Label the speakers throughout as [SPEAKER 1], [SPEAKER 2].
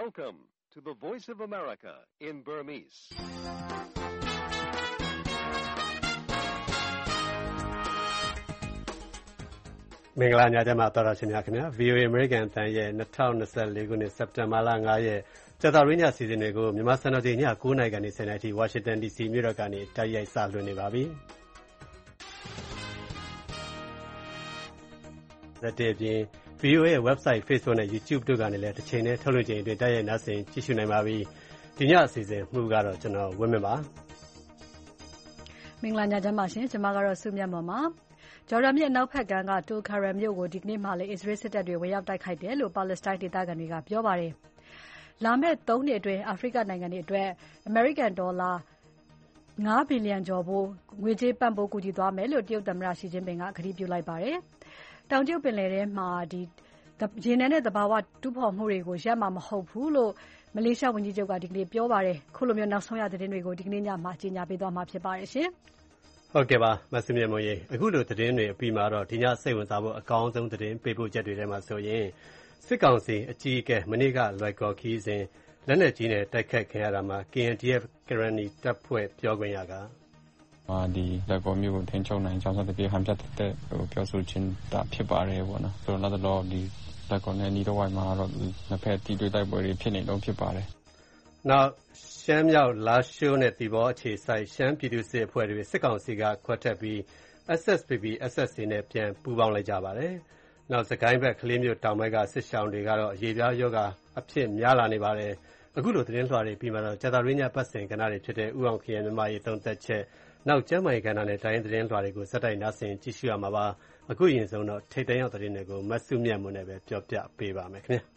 [SPEAKER 1] Welcome to the Voice of America in Burmese.
[SPEAKER 2] ။မင်္ဂလာညချမ်းပါတော်တော်ရှင်များခင်ဗျာ VOA American အသံရဲ့2024ခုနှစ်စက်တင်ဘာလ9ရက်ကြာသပတေးညစီစဉ်တွေကိုမြန်မာစံတော်ချိန်ည9:00နာရီကနေ10:00နာရီထိ Washington DC မြို့တော်ကနေတိုက်ရိုက်စလွှင့်နေပါပြီ။တဲ့ပြင် VOA ရဲ့ website Facebook နဲ့ YouTube တို့ကနေလည်းတစ်ချိန်နဲ့ထုတ်လွှင့်ချိန်အတွင်းတိုက်ရိုက်နားဆင်ကြည့်ရှုနိုင်ပါပြီ။ဒီညအစီအစဉ်မှုကတော့ကျွန်တော်ဝင်းမင်းပါ
[SPEAKER 3] ။မင်္ဂလာညချမ်းပါရှင်ကျွန်မကတော့စုမြတ်မော်ပါ။ဂျော်ဒန်မြစ်အနောက်ဘက်က Tulkarem မြို့ကိုဒီကနေ့မှလည်းအစ္စရေးစစ်တပ်တွေဝင်ရောက်တိုက်ခိုက်တယ်လို့ပါလက်စတိုင်းဒေသခံတွေကပြောပါတယ်။လာမယ့်3နှစ်အတွင်းအာဖရိကနိုင်ငံတွေအတွက်အမေရိကန်ဒေါ်လာ9ဘီလီယံကျော်ဖို့ငွေကြေးပံ့ပိုးကူညီသွားမယ်လို့တရုတ်သမ္မတရှီကျင်းပင်ကကတိပြုလိုက်ပါတယ်။တောင်တရုတ်ပင်လယ်ထဲမှာရေနံနဲ့သဘာဝတူးဖော်မှုတွေကိုရပ်မှာမဟုတ်ဘူးလို့မလေးရှားဝန်ကြီးချုပ်ကဒီကနေ့ပြောပါတယ်။ခုလိုမျိုးနောက်ဆုံးရသတင်းတွေကိုဒီကနေ့ညမှာကြေညာပေးသွားမှာဖြစ်ပါတယ်ရှင်
[SPEAKER 2] ။ဟုတ်ကဲ့ပါမဆုမြတ်မွန်ရေအခုလိုသတင်းတွေအပြီးမှာတော့ဒီညစိတ်ဝင်စားဖို့အကောင်းဆုံးသတင်းပေးပို့ချက်တွေထဲမှာဆိုရင်စစ်ကောင်စီအကြီးအကဲမနေ့ကလွိုက်ကော်ခီးစဉ်လက်နက်ကြီးနဲ့တိုက်ခတ်ခင်ရတာမှာ KNDF ကရဏီတပ်ဖွဲ့ပြောခွင့်ရက
[SPEAKER 4] ဒီလက်ကော်မျိုးကိုထိန်းချုပ်နိုင်ကြောင်းစသဖြင့်ဟန်ပြတဲ့ပြောဆိုခြင်းတာဖြစ်ပါတယ်ပေါ့နော်ဆိုတော့တော့ဒီလက်ကော်နဲ့နီးတော့ဝိုင်းမှာတော့နှစ်ဖက်တီးတွေ့တိုက်ပွဲတွေဖြစ်နေတော့ဖြစ်ပါတယ်
[SPEAKER 2] နောက်ရှမ်းမြောက်လာရှိုးနဲ့တီဘောအခြေဆိုင်ရှမ်းပြည်သူ့စစ်အဖွဲ့တွေစစ်ကောင်စီကခွဲထွက်ပြီး SSPP SSC နဲ့ပြန်ပူးပေါင်းလိုက်ကြပါတယ်။နောက်စကိုင်းဘက်ကလေးမျိုးတောင်ဘက်ကစစ်ရှောင်းတွေကတော့ရေပြားယောဂအဖြစ်များလာနေပါတယ်။အခုလိုသတင်းလွှာတွေပြီးမှတော့ကြာသပတေးညပတ်စဉ်ကဏ္ဍတွေဖြစ်တဲ့ဥအောင်ခရမြမရေးသုံးသက်ချက်နောက်ကျမ်းမာရေးကဏ္ဍနဲ့တိုင်းသတင်းလွှာတွေကိုစက်တိုက်နားဆင်ကြည့်ရှုရမှာပါ။အခုရင်ဆုံးတော့ထိတ်တန့်ရောက်သတင်းတွေကိုမတ်စုမြတ်မွန်နဲ့ပဲပြောပြပေးပါမယ်ခင်ဗျာ။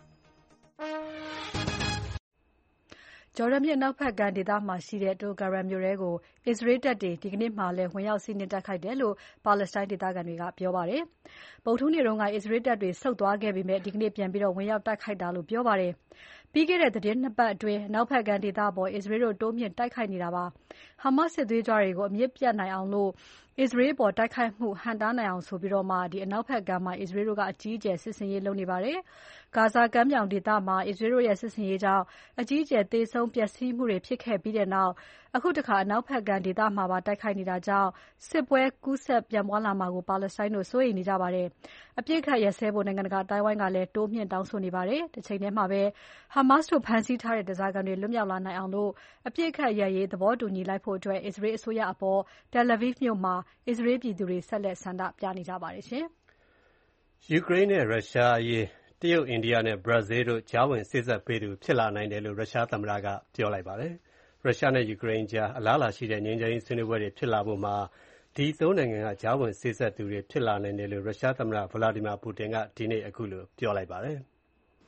[SPEAKER 3] ဂျော်ဒန်မြစ်အနောက်ဘက်ကဒေသမှာရှိတဲ့ Tulkarem မြို့ထဲကိုအစ္စရေးတပ်တွေဒီကနေ့မှလည်းဝင်ရောက်စီးနင်းတိုက်ခိုက်တယ်လို့ပါလက်စတိုင်းဒေသခံတွေကပြောပါတယ်။ဗုဒ္ဓဟူးနေ့တုန်းကအစ္စရေးတပ်တွေဆုတ်သွားခဲ့ပေမဲ့ဒီကနေ့ပြန်ပြီးဝင်ရောက်တိုက်ခိုက်တာလို့ပြောပါတယ်။ပြီးခဲ့တဲ့သတင်း2ပတ်အတွင်းအနောက်ဘက်ကဒေသပေါ်အစ္စရေးတို့တိုးမြင့်တိုက်ခိုက်နေတာပါ။ဟာမတ်စစ်သွေးကြွတွေကိုအမြင့်ပြတ်နိုင်အောင်လို့အစ္စရေးပေါ်တိုက်ခိုက်မှုဟန်တားနိုင်အောင်ဆိုပြီးတော့မှအနောက်ဘက်ကမှာအစ္စရေးတို့ကအကြီးအကျယ်စစ်ဆင်ရေးလုပ်နေပါတယ်။ဂါဇာကမ်းမြောင်ဒေသမှာအစ္စရေးတို့ရဲ့စစ်ဆင်ရေးကြောင့်အကြီးအကျယ်သေဆုံးပျက်စီးမှုတွေဖြစ်ခဲ့ပြီးတဲ့နောက်အခုတခါအနောက်ဘက်ကဒေသမှာပါတိုက်ခိုက်နေတာကြောင့်စစ်ပွဲကူးစက်ပြန့်ပွားလာမှာကိုပါလက်စတိုင်းတို့စိုးရိမ်နေကြပါတယ်။အပြစ်ခတ်ရစဲဖို့နိုင်ငံတကာအတိုင်းဝိုင်းကလည်းတိုးမြင့်တောင်းဆိုနေပါတယ်။တစ်ချိန်တည်းမှာပဲဟာမတ်စ်တို့ဖမ်းဆီးထားတဲ့ဓားစာခံတွေလွတ်မြောက်လာနိုင်အောင်လို့အပြစ်ခတ်ရရေးသဘောတူညီလိုက်ဖို့အတွက်အစ္စရေးအစိုးရအပေါ် Tel Aviv မြို့မှာအစ္စရေးပြည်သူတွေဆက်လက်ဆန္ဒပြနေကြပါတယ်ရှင်
[SPEAKER 2] ။ယူကရိန်းနဲ့ရုရှားအရေးတရုတ်အိန္ဒိယနဲ့ဘရာဇီးတို့ကြားဝင်စေ့စပ်ပေးသူဖြစ်လာနိုင်တယ်လို့ရုရှားသမ္မတကပြောလိုက်ပါတယ်။ရုရှားနဲ့ယူကရိန်းကြားအလားအလာရှိတဲ့ငြိမ်းချမ်းရေးဆွေးနွေးပွဲတွေဖြစ်လာဖို့မှာဒီသုံးနိုင်ငံကကြားဝင်စေ့စပ်သူတွေဖြစ်လာနိုင်တယ်လို့ရုရှားသမ္မတဗလာဒီမာပူတင်ကဒီနေ့အခုလိုပြောလိုက်ပါတယ်။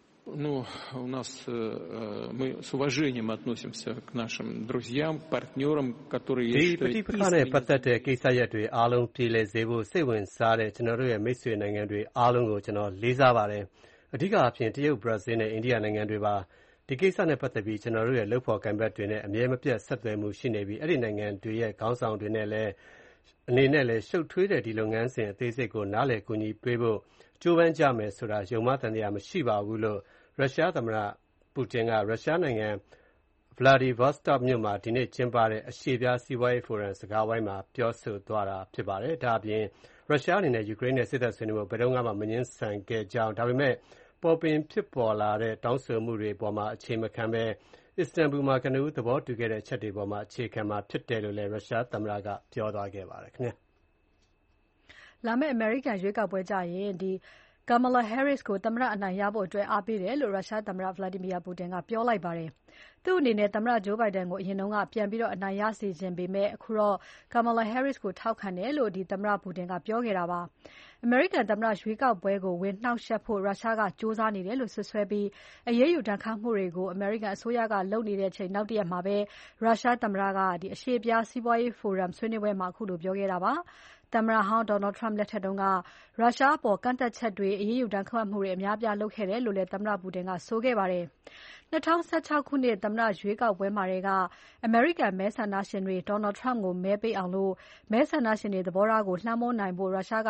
[SPEAKER 4] у нас мы с уважением относимся к нашим друзьям, партнёрам, которые
[SPEAKER 2] считают ဒီပဋိပက္ခနဲ့ပတ်သက်တဲ့ကိစ္စရပ်တွေအားလုံးပြည်လည်စေဖို့စိတ်ဝင်စားတဲ့ကျွန်တော်တို့ရဲ့မိတ်ဆွေနိုင်ငံတွေအားလုံးကိုကျွန်တော်လေးစားပါတယ်။အဓိကအဖြစ်တရုတ်၊ဘရာဇီးနဲ့အိန္ဒိယနိုင်ငံတွေပါဒီကိစ္စနဲ့ပတ်သက်ပြီးကျွန်တော်တို့ရဲ့လုပ်ဖော်ကိုင်ဘက်တွေနဲ့အမြဲမပြတ်ဆက်သွယ်မှုရှိနေပြီးအဲ့ဒီနိုင်ငံတွေရဲ့ခေါင်းဆောင်တွေနဲ့လည်းအနေနဲ့လည်းရှုပ်ထွေးတဲ့ဒီလုပ်ငန်းစဉ်အသေးစိတ်ကိုနားလည်ကူညီပေးဖို့ကြိုးပမ်းကြမယ်ဆိုတာယုံမှားတန်တရားမရှိပါဘူးလို့ရုရှားသမ္မတပူတင်ကရုရှားနိုင်ငံဗလာဒီဗော့စတော့မြို့မှာဒီနေ့ကျင်းပတဲ့အရှေ့ပြားစီးပွားရေးဖိုရမ်စကားဝိုင်းမှာပြောဆိုသွားတာဖြစ်ပါတယ်။ဒါအပြင်ရုရှားအနေနဲ့ယူကရိန်းနဲ့စစ်တပ်ဆွေးနွေးဖို့ဘယ်တော့မှမငြင်းဆန်ခဲ့ကြောင်းဒါပေမဲ့ပေါ်ပင်ဖြစ်ပေါ်လာတဲ့တောင်းဆိုမှုတွေပေါ်မှာအခြေမခံပဲအစ္စတန်ဘူလ်မှာကနဦးသဘောတူခဲ့တဲ့ချက်တွေပေါ်မှာအခြေခံမှာဖြစ်တယ်လို့လည်းရုရှားသမ္မတကပြောသွားခဲ့ပါတယ်ခင်ဗျာ
[SPEAKER 3] ။လာမယ့်အမေရိကန်ရွေးကောက်ပွဲကြရင်Kamala Harris ကိုသမ္မတအနိုင်ရဖို့အတွက်အားပေးတယ်လို့ရုရှားသမ္မတ Vladimir Putin ကပြောလိုက်ပါတယ်။သူ့အနေနဲ့သမ္မတ Joe Biden ကိုအရင်ကပြန်ပြီးအနိုင်ရစေချင်ပေမဲ့အခုတော့ Kamala Harris ကိုထောက်ခံတယ်လို့သမ္မတ Putin ကပြောခဲ့တာပါ။အမေရိကန်သမ္မတရွေးကောက်ပွဲကိုဝင်နှောက်ယှက်ဖို့ရုရှားကကြိုးစားနေတယ်လို့စွပ်စွဲပြီးအရေးယူဒဏ်ခတ်မှုတွေကိုအမေရိကန်အစိုးရကလုပ်နေတဲ့အချိန်နောက်တရက်မှာပဲရုရှားသမ္မတကအရှေ့ပြားစီးပွားရေးဖိုရမ်ဆွေးနွေးပွဲမှာအခုလိုပြောခဲ့တာပါ။သမ္မတဟောင်း Donald Trump လက်ထက်တုန်းကရုရှားအပေါ်ကန့်သတ်ချက်တွေအရေးယူဒဏ်ခတ်မှုတွေအများအပြားလုပ်ခဲ့တယ်လို့လည်းသမ္မတပူတင်ကဆိုခဲ့ပါတယ်။2016ခုနှစ်သမ္မတရွေးကောက်ပွဲမှာကအမေရိကန်မဲဆန္ဒရှင်တွေ Donald Trump ကိုမဲပေးအောင်မဲဆန္ဒရှင်တွေသဘောထားကိုလွှမ်းမိုးနိုင်ဖို့ရုရှားက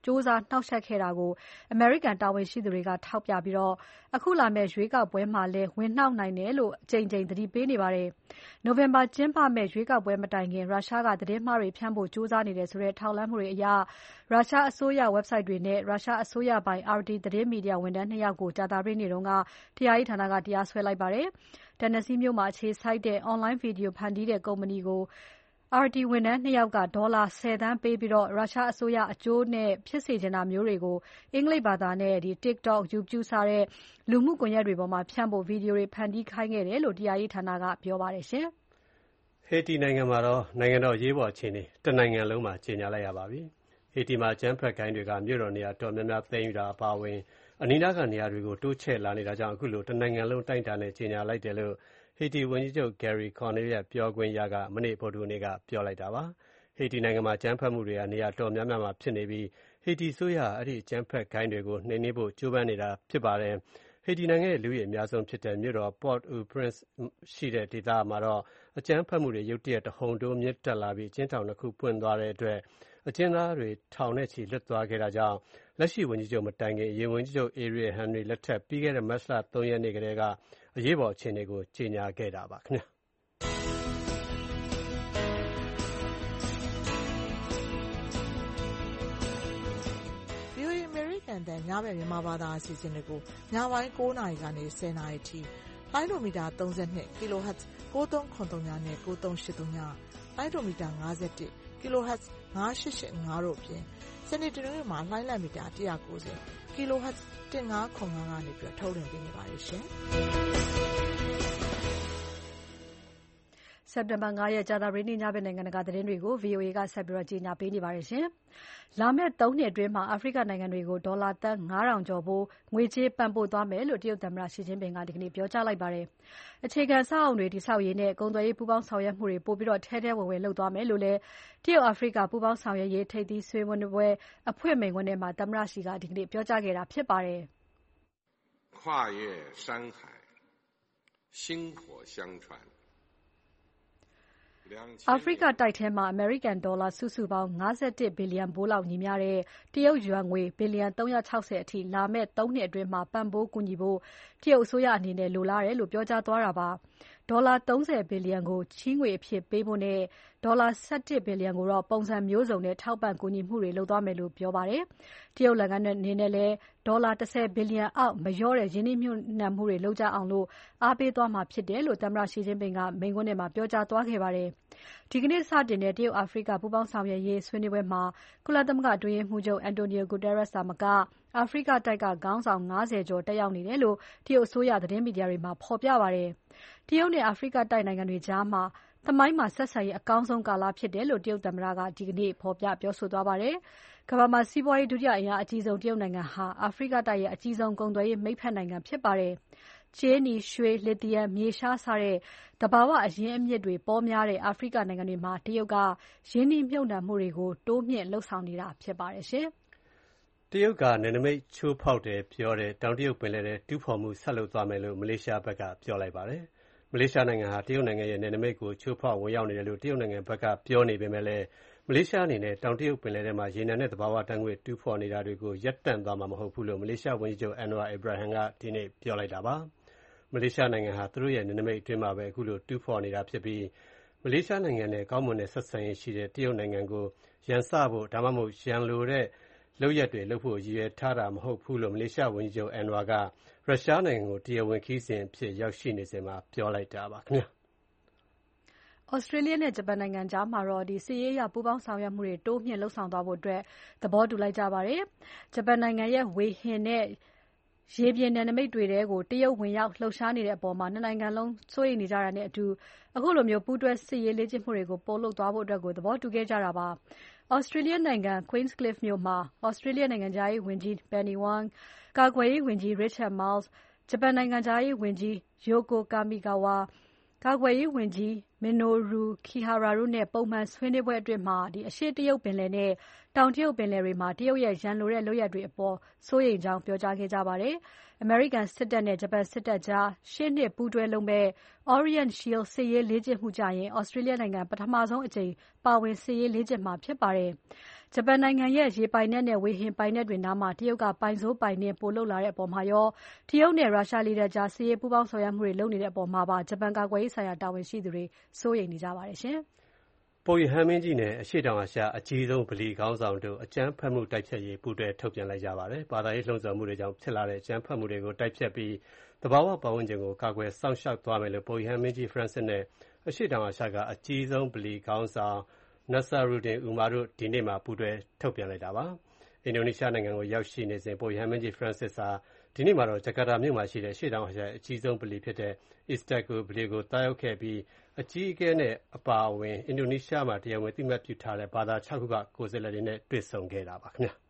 [SPEAKER 3] ကြိုးစားနှောက်ယှက်ခဲ့တာကို အမေရိကန်တာဝန်ရှိသူတွေကထောက်ပြပြီးအခုလာမယ့်ရွေးကောက်ပွဲမှာလည်းဝင်နှောက်နိုင်တယ်လို့အကြိမ်ကြိမ်သတိပေးနေပါတယ်။ နိုဝင်ဘာကျင်းပမယ့်ရွေးကောက်ပွဲမတိုင်ခင်ရုရှားကသတင်းမှားတွေဖြန့်ဖို့ကြိုးစားနေတယ်ဆိုတဲ့ထောက်လှမ်းမှုတွေအရရုရှားအစိုးရ website တွေနဲ့ရုရှားအစိုးရပိုင် RT သတင်းမီဒီယာဝန်ထမ်း 2 ယောက်ကိုကြာသပတေးနေ့ကတရားရေးဌာနကတရားစွဲလိုက်ပါတယ်။ Tennessee မြို့မှာအခြေစိုက်တဲ့ Online Video ဖန်တီးတဲ့ကုမ္ပဏီကိုRT ဝန်ထမ်း 2 ယောက်ကဒေါ်လာ 10 သန်းပေးပြီးရုရှားအစိုးရအကျိုးနဲ့ဖြစ်စေချင်တာမျိုးတွေကိုအင်္ဂလိပ်ဘာသာနဲ့ TikTok, YouTube စတဲ့လူမှုကွန်ယက်တွေပေါ်မှာဖြန့်ဖို့ဗီဒီယိုတွေဖန်တီးခိုင်းခဲ့တယ်လို့တရားရေးဌာနကပြောပါတယ်။
[SPEAKER 2] ဟေတီနိုင်ငံမှာနိုင်ငံတော်အရေးပေါ်အခြေအနေတနိုင်ငံလုံးမှာကြေညာလိုက်ရပါပြီ။ ဟေတီမှာအကြမ်းဖက်ဂိုဏ်းတွေကမြို့တော်နေရာတော်များများသိမ်းယူတာအပါအဝင်အနီးနားကနေရာတွေကိုတိုးချဲ့လာနေတာကြောင့်အခုလိုတနိုင်ငံလုံးအတိုင်းအတာနဲ့ကြေညာလိုက်တယ်လို့ဟေတီဝန်ကြီးချုပ် Gary Conille ရဲ့ပြောခွင့်ရကမနေ့ဗုဒ္ဓဟူးနေ့ကပြောလိုက်တာပါ။ ဟေတီနိုင်ငံမှာအကြမ်းဖက်မှုတွေနေရာတော်များများမှာဖြစ်နေပြီးဟေတီအစိုးရအဲဒီအကြမ်းဖက်ဂိုဏ်းတွေကိုနှိမ်နင်းဖို့ကြိုးပမ်းနေတာဖြစ်ပါတယ်။ ဟေတီနိုင်ငံရဲ့လူဦးရေအများဆုံးဖြစ်တဲ့မြို့တော် Port-au-Prince ရှိတဲ့ဒေသမှာအကြမ်းဖက်မှုတွေရုတ်တရက်တဟုန်ထိုးမြင့်တက်လာပြီးအကျဉ်းထောင် 2 ခုပွင့်သွားတဲ့အတွက်အကျဉ်းသားတွေထောင်နဲ့ချီလွတ်သွားခဲ့တာကြောင့်လက်ရှိဝန်ကြီးချုပ်မတိုင်ခင်အရင်ဝန်ကြီးချုပ် Ariel Henry လက်ထက်ပြီးခဲ့တဲ့မတ်လ 3 ရက်နေ့ကတည်းကအရေးပေါ်အခြေအနေကိုကြေညာခဲ့တာပါခင်ဗျာ
[SPEAKER 5] အမေရိကန်တန်ညဘက်မြန်မာဘာသာအစီအစဉ်တွေကိုညပိုင်း9နာရီကနေ10နာရီထိလိုင်းဒိုမီတာ32 kHz 9393နဲ့9383လိုင်းဒိုမီတာ51 kHz 9885တို့အပြင်စနေတနင်္ဂနွေမှာလိုင်းလံမီတာ190 kHz 1505ကနေထုတ်လွှင့်ပေးနေပါတယ်ရှင်။
[SPEAKER 3] စက်တင်ဘာ 5 ရက်ကြာသပတေးနေ့ညဘက်နိုင်ငံတကာသတင်းတွေကို VOA ကဆက်ပြီးကြေညာပေးနေပါတယ်ရှင်။လာမယ့် 3 နှစ်အတွင်းအာဖရိကနိုင်ငံတွေကိုဒေါ်လာသန်း 5,000 ကျော်ဖိုးငွေကြေးပံ့ပိုးသွားမယ်လို့တရုတ်သမ္မတ Xi Jinping ကဒီကနေ့ပြောကြားလိုက်ပါတယ်။အခြေခံအဆောက်အအုံတွေတည်ဆောက်ရေးနဲ့ကုန်သွယ်ရေးပူးပေါင်းဆောင်ရွက်မှုတွေပိုပြီးထဲထဲဝင်ဝင်လုပ်သွားမယ်လို့လည်းတရုတ်အာဖရိကပူးပေါင်းဆောင်ရွက်ရေးထိပ်သီးဆွေးနွေးပွဲအဖွင့်မိန့်ခွန်းထဲမှာသမ္မတ Xi ကဒီကနေ့ပြောကြားခဲ့တာဖြစ်ပါတယ်
[SPEAKER 1] 跨越山海薪火相传
[SPEAKER 3] အာဖရိကတိုက်ထဲမှာအမေရိကန်ဒေါ်လာစုစုပေါင်း51ဘီလီယံဖိုးလောက်ညီမျှတဲ့တရုတ်ယွမ်ငွေဘီလီယံ360အထိလာမယ့် 3 နှစ်အတွင်းပံ့ပိုးကူညီဖို့တရုတ်အစိုးရအနေနဲ့လိုလားတယ်လို့ပြောကြားသွားတာပါ။ဒေါ်လာ30ဘီလီယံကိုချေးငွေအဖြစ်ပေးဖို့နဲ့ဒေါ်လာ17ဘီလီယံကိုပုံစံမျိုးစုံနဲ့ထောက်ပံ့ကူညီမှုတွေလုပ်သွားမယ်လို့ပြောပါတယ်။တရုတ်နိုင်ငံအနေနဲ့လည်းဒေါ်လာ10ဘီလီယံအောက်မလျော့တဲ့ရင်းနှီးမြှုပ်နှံမှုတွေလုပ်ကြအောင်အားပေးသွားမှာဖြစ်တယ်လို့သမ္မတ Xi Jinping ကမိန့်ခွန်းထဲမှာပြောကြားသွားခဲ့ပါတယ်။ဒီကနေ့စတင်တဲ့တရုတ်အာဖရိကပူးပေါင်းဆောင်ရွက်ရေးဆွေးနွေးပွဲမှာကုလသမဂ္ဂအတွင်းရေးမှူးချုပ် Antonio Guterres သာမကအာဖရိကတိုက်ကခေါင်းဆောင်50ကျော်တက်ရောက်နေတယ်လို့တရုတ်အစိုးရသတင်းမီဒီယာတွေမှာဖော်ပြပါတယ်။တရုတ်နဲ့အာဖရိကတိုက်နိုင်ငံတွေကြားသမိုင်းမှာဆက်ဆံရေးအကောင်းဆုံးကာလဖြစ်တယ်လို့တရုတ်သမ္မတကဒီကနေ့ဖော်ပြပြောဆိုသွားပါတယ်။ကမ္ဘာမှာစီးပွားရေးဒုတိယအင်အားအကြီးဆုံးတရုတ်နိုင်ငံဟာအာဖရိကတိုက်ရဲ့အကြီးဆုံးကုန်သွယ်ရေးမိတ်ဖက်နိုင်ငံဖြစ်ပါတယ်။ကြေးနီ၊ရွှေ၊လစ်သီယမ်၊မြေရှားစတဲ့သဘာဝအရင်းအမြစ်တွေပေါများတဲ့အာဖရိကနိုင်ငံတွေမှာတရုတ်ကရင်းနှီးမြှုပ်နှံမှုတွေကိုတိုးမြှင့်လုပ်ဆောင်နေတာဖြစ်ပါတယ်ရှင်
[SPEAKER 2] ။တရုတ်ကနယ်နိမိတ်ချိုးဖောက်တယ်ပြောတဲ့တောင်တရုတ်ပင်လယ်ထဲတူးဖော်မှုဆက်လုပ်သွားမယ်လို့မလေးရှားဘက်ကပြောလိုက်ပါတယ်။မလေးရှားနိုင်ငံဟာတရုတ်နိုင်ငံရဲ့နယ်နိမိတ်ကိုချိုးဖောက်ဝင်ရောက်နေတယ်လို့တရုတ်နိုင်ငံဘက်ကပြောနေပေမဲ့မလေးရှားအနေနဲ့တောင်တရုတ်ပင်လယ်ထဲမှာရေနံနဲ့သဘာဝဓာတ်ငွေ့တူးဖော်နေတာတွေကိုရပ်တန့်သွားမှာမဟုတ်ဘူးလို့မလေးရှားဝန်ကြီးချုပ် Anwar Ibrahim ကဒီနေ့ပြောလိုက်တာပါ။မလေးရှားနိုင်ငံဟာသူတို့ရဲ့နယ်နိမိတ်အတွင်းမှာပဲအခုလိုတူးဖော်နေတာဖြစ်ပြီးမလေးရှားနိုင်ငံနဲ့ကောင်းမွန်တဲ့ဆက်ဆံရေးရှိတဲ့တရုတ်နိုင်ငံကိုရန်စဖို့ဒါမှမဟုတ်ရန်လိုတဲ့လုပ်ရပ်တွေလုပ်ဖို့ရည်ရွယ်ထားတာမဟုတ်ဘူးလို့မလေးရှားဝန်ကြီးချုပ် Anwar ကရုရှားနိုင်ငံကိုတရားဝင်ခရီးစဉ်အဖြစ်ရောက်ရှိနေစဉ်မှာပြောလိုက်တာပါခင်ဗျာ
[SPEAKER 3] ။ဩစတြေးလျနဲ့ဂျပန်နိုင်ငံကြားမှာစစ်ရေးအရပူးပေါင်းဆောင်ရွက်မှုတွေတိုးမြှင့်လုပ်ဆောင်သွားဖို့သဘောတူလိုက်ကြပါတယ်။ဂျပန်နိုင်ငံရဲ့ဝေဟင်နဲ့ရေပြင်နယ်နိမိတ်တွေထဲကိုတရုတ်ဝင်ရောက်လှုပ်ရှားနေတဲ့အပေါ်နှစ်နိုင်ငံလုံးစိုးရိမ်နေကြတာနဲ့အတူအခုလိုပူးတွဲစစ်ရေးလေ့ကျင့်မှုတွေကိုပိုလုပ်သွားဖို့သဘောတူခဲ့ကြတာပါ။ Australia နိုင်ငံ Queenscliff မြို့မှာ Australia နိုင်ငံခြားရေးဝန်ကြီး Penny Wong, ကာကွယ်ရေးဝန်ကြီး Richard Marles, ဂျပန်နိုင်ငံခြားရေးဝန်ကြီး Yoko Kamikawa, ကာကွယ်ရေးဝန်ကြီး Minoru Kihara တို့နဲ့ပုံမှန်ဆွေးနွေးပွဲအတွင်းအရှေ့တရုတ်ပင်လယ်နဲ့တောင်တရုတ်ပင်လယ်တွေမှာတရုတ်ရဲ့ရန်လိုတဲ့လုပ်ရပ်တွေအပေါ်စိုးရိမ်ကြောင်းပြောကြားခဲ့ကြပါတယ်။ အမေရိကန်စစ်တပ်နဲ့ဂျပန်စစ်တပ်ကြားရှေ့နှစ်ပူးတွဲလုပ်မဲ့ Orient Shield စစ်ရေးလေ့ကျင့်မှုကျရင် Australia နိုင်ငံပထမဆုံးအကြိမ်ပါဝင်စစ်ရေးလေ့ကျင့်မှာဖြစ်ပါတယ်။ ဂျပန်နိုင်ငံရဲ့ရေပိုင်နက်နဲ့ဝေဟင်ပိုင်နက်တွေနားမှာတရုတ်ကပိုင်စိုးပိုင်နင်းပိုလုပ်လာတဲ့အပေါ်မှာရော တရုတ်နဲ့ရုရှားလေတပ်ကြားစစ်ရေးပူးပေါင်းဆောင်ရွက်မှုတွေလုပ်နေတဲ့အပေါ်မှာပါဂျပန်ကာကွယ်ရေးဆိုင်ရာတာဝန်ရှိသူတွေစိုးရိမ်နေကြပါတယ်ရှင်။
[SPEAKER 2] ပုပ်ရဟန်းမင်းကြီးနဲ့အရှေ့တောင်အာရှအကြီးဆုံးဗလီခေါင်းဆောင်တို့အကြမ်းဖက်မှုတိုက်ဖျက်ရေးပူးတွဲထုတ်ပြန်လိုက်ကြပါတယ်။ဘာသာရေးလှုံ့ဆော်မှုတွေကြောင့်ဖြစ်လာတဲ့အကြမ်းဖက်မှုတွေကိုတိုက်ဖျက်ပြီးသဘာဝပတ်ဝန်းကျင်ကိုကာကွယ်စောင့်ရှောက်သွားမယ်လို့ပုပ်ရဟန်းမင်းကြီး Francis နဲ့အရှေ့တောင်အာရှကအကြီးဆုံးဗလီခေါင်းဆောင် Nasaruddin Umar တို့ဒီနေ့မှာပူးတွဲထုတ်ပြန်လိုက်တာပါ။အင်ဒိုနီးရှားနိုင်ငံကိုရောက်ရှိနေစဉ်ပုပ်ရဟန်းမင်းကြီး Francis ဟာဒီနေ့မှာတော့ဂျကာတာမြို့မှာရှိတဲ့အရှေ့တောင်အာရှရဲ့အကြီးဆုံးဗလီဖြစ်တဲ့ Istanbul ဗလီကိုသွားရောက်ခဲ့ပြီးအကြီးအကဲနဲ့အပါအဝင်အင်ဒိုနီးရှားမှာတရားဝင်အသိအမှတ်ပြုထားတဲ့ဘာသာ 6 ခုကကိုယ်စားလှယ်တွေနဲ့တွေ့ဆုံခဲ့တာပါခင်ဗျာ။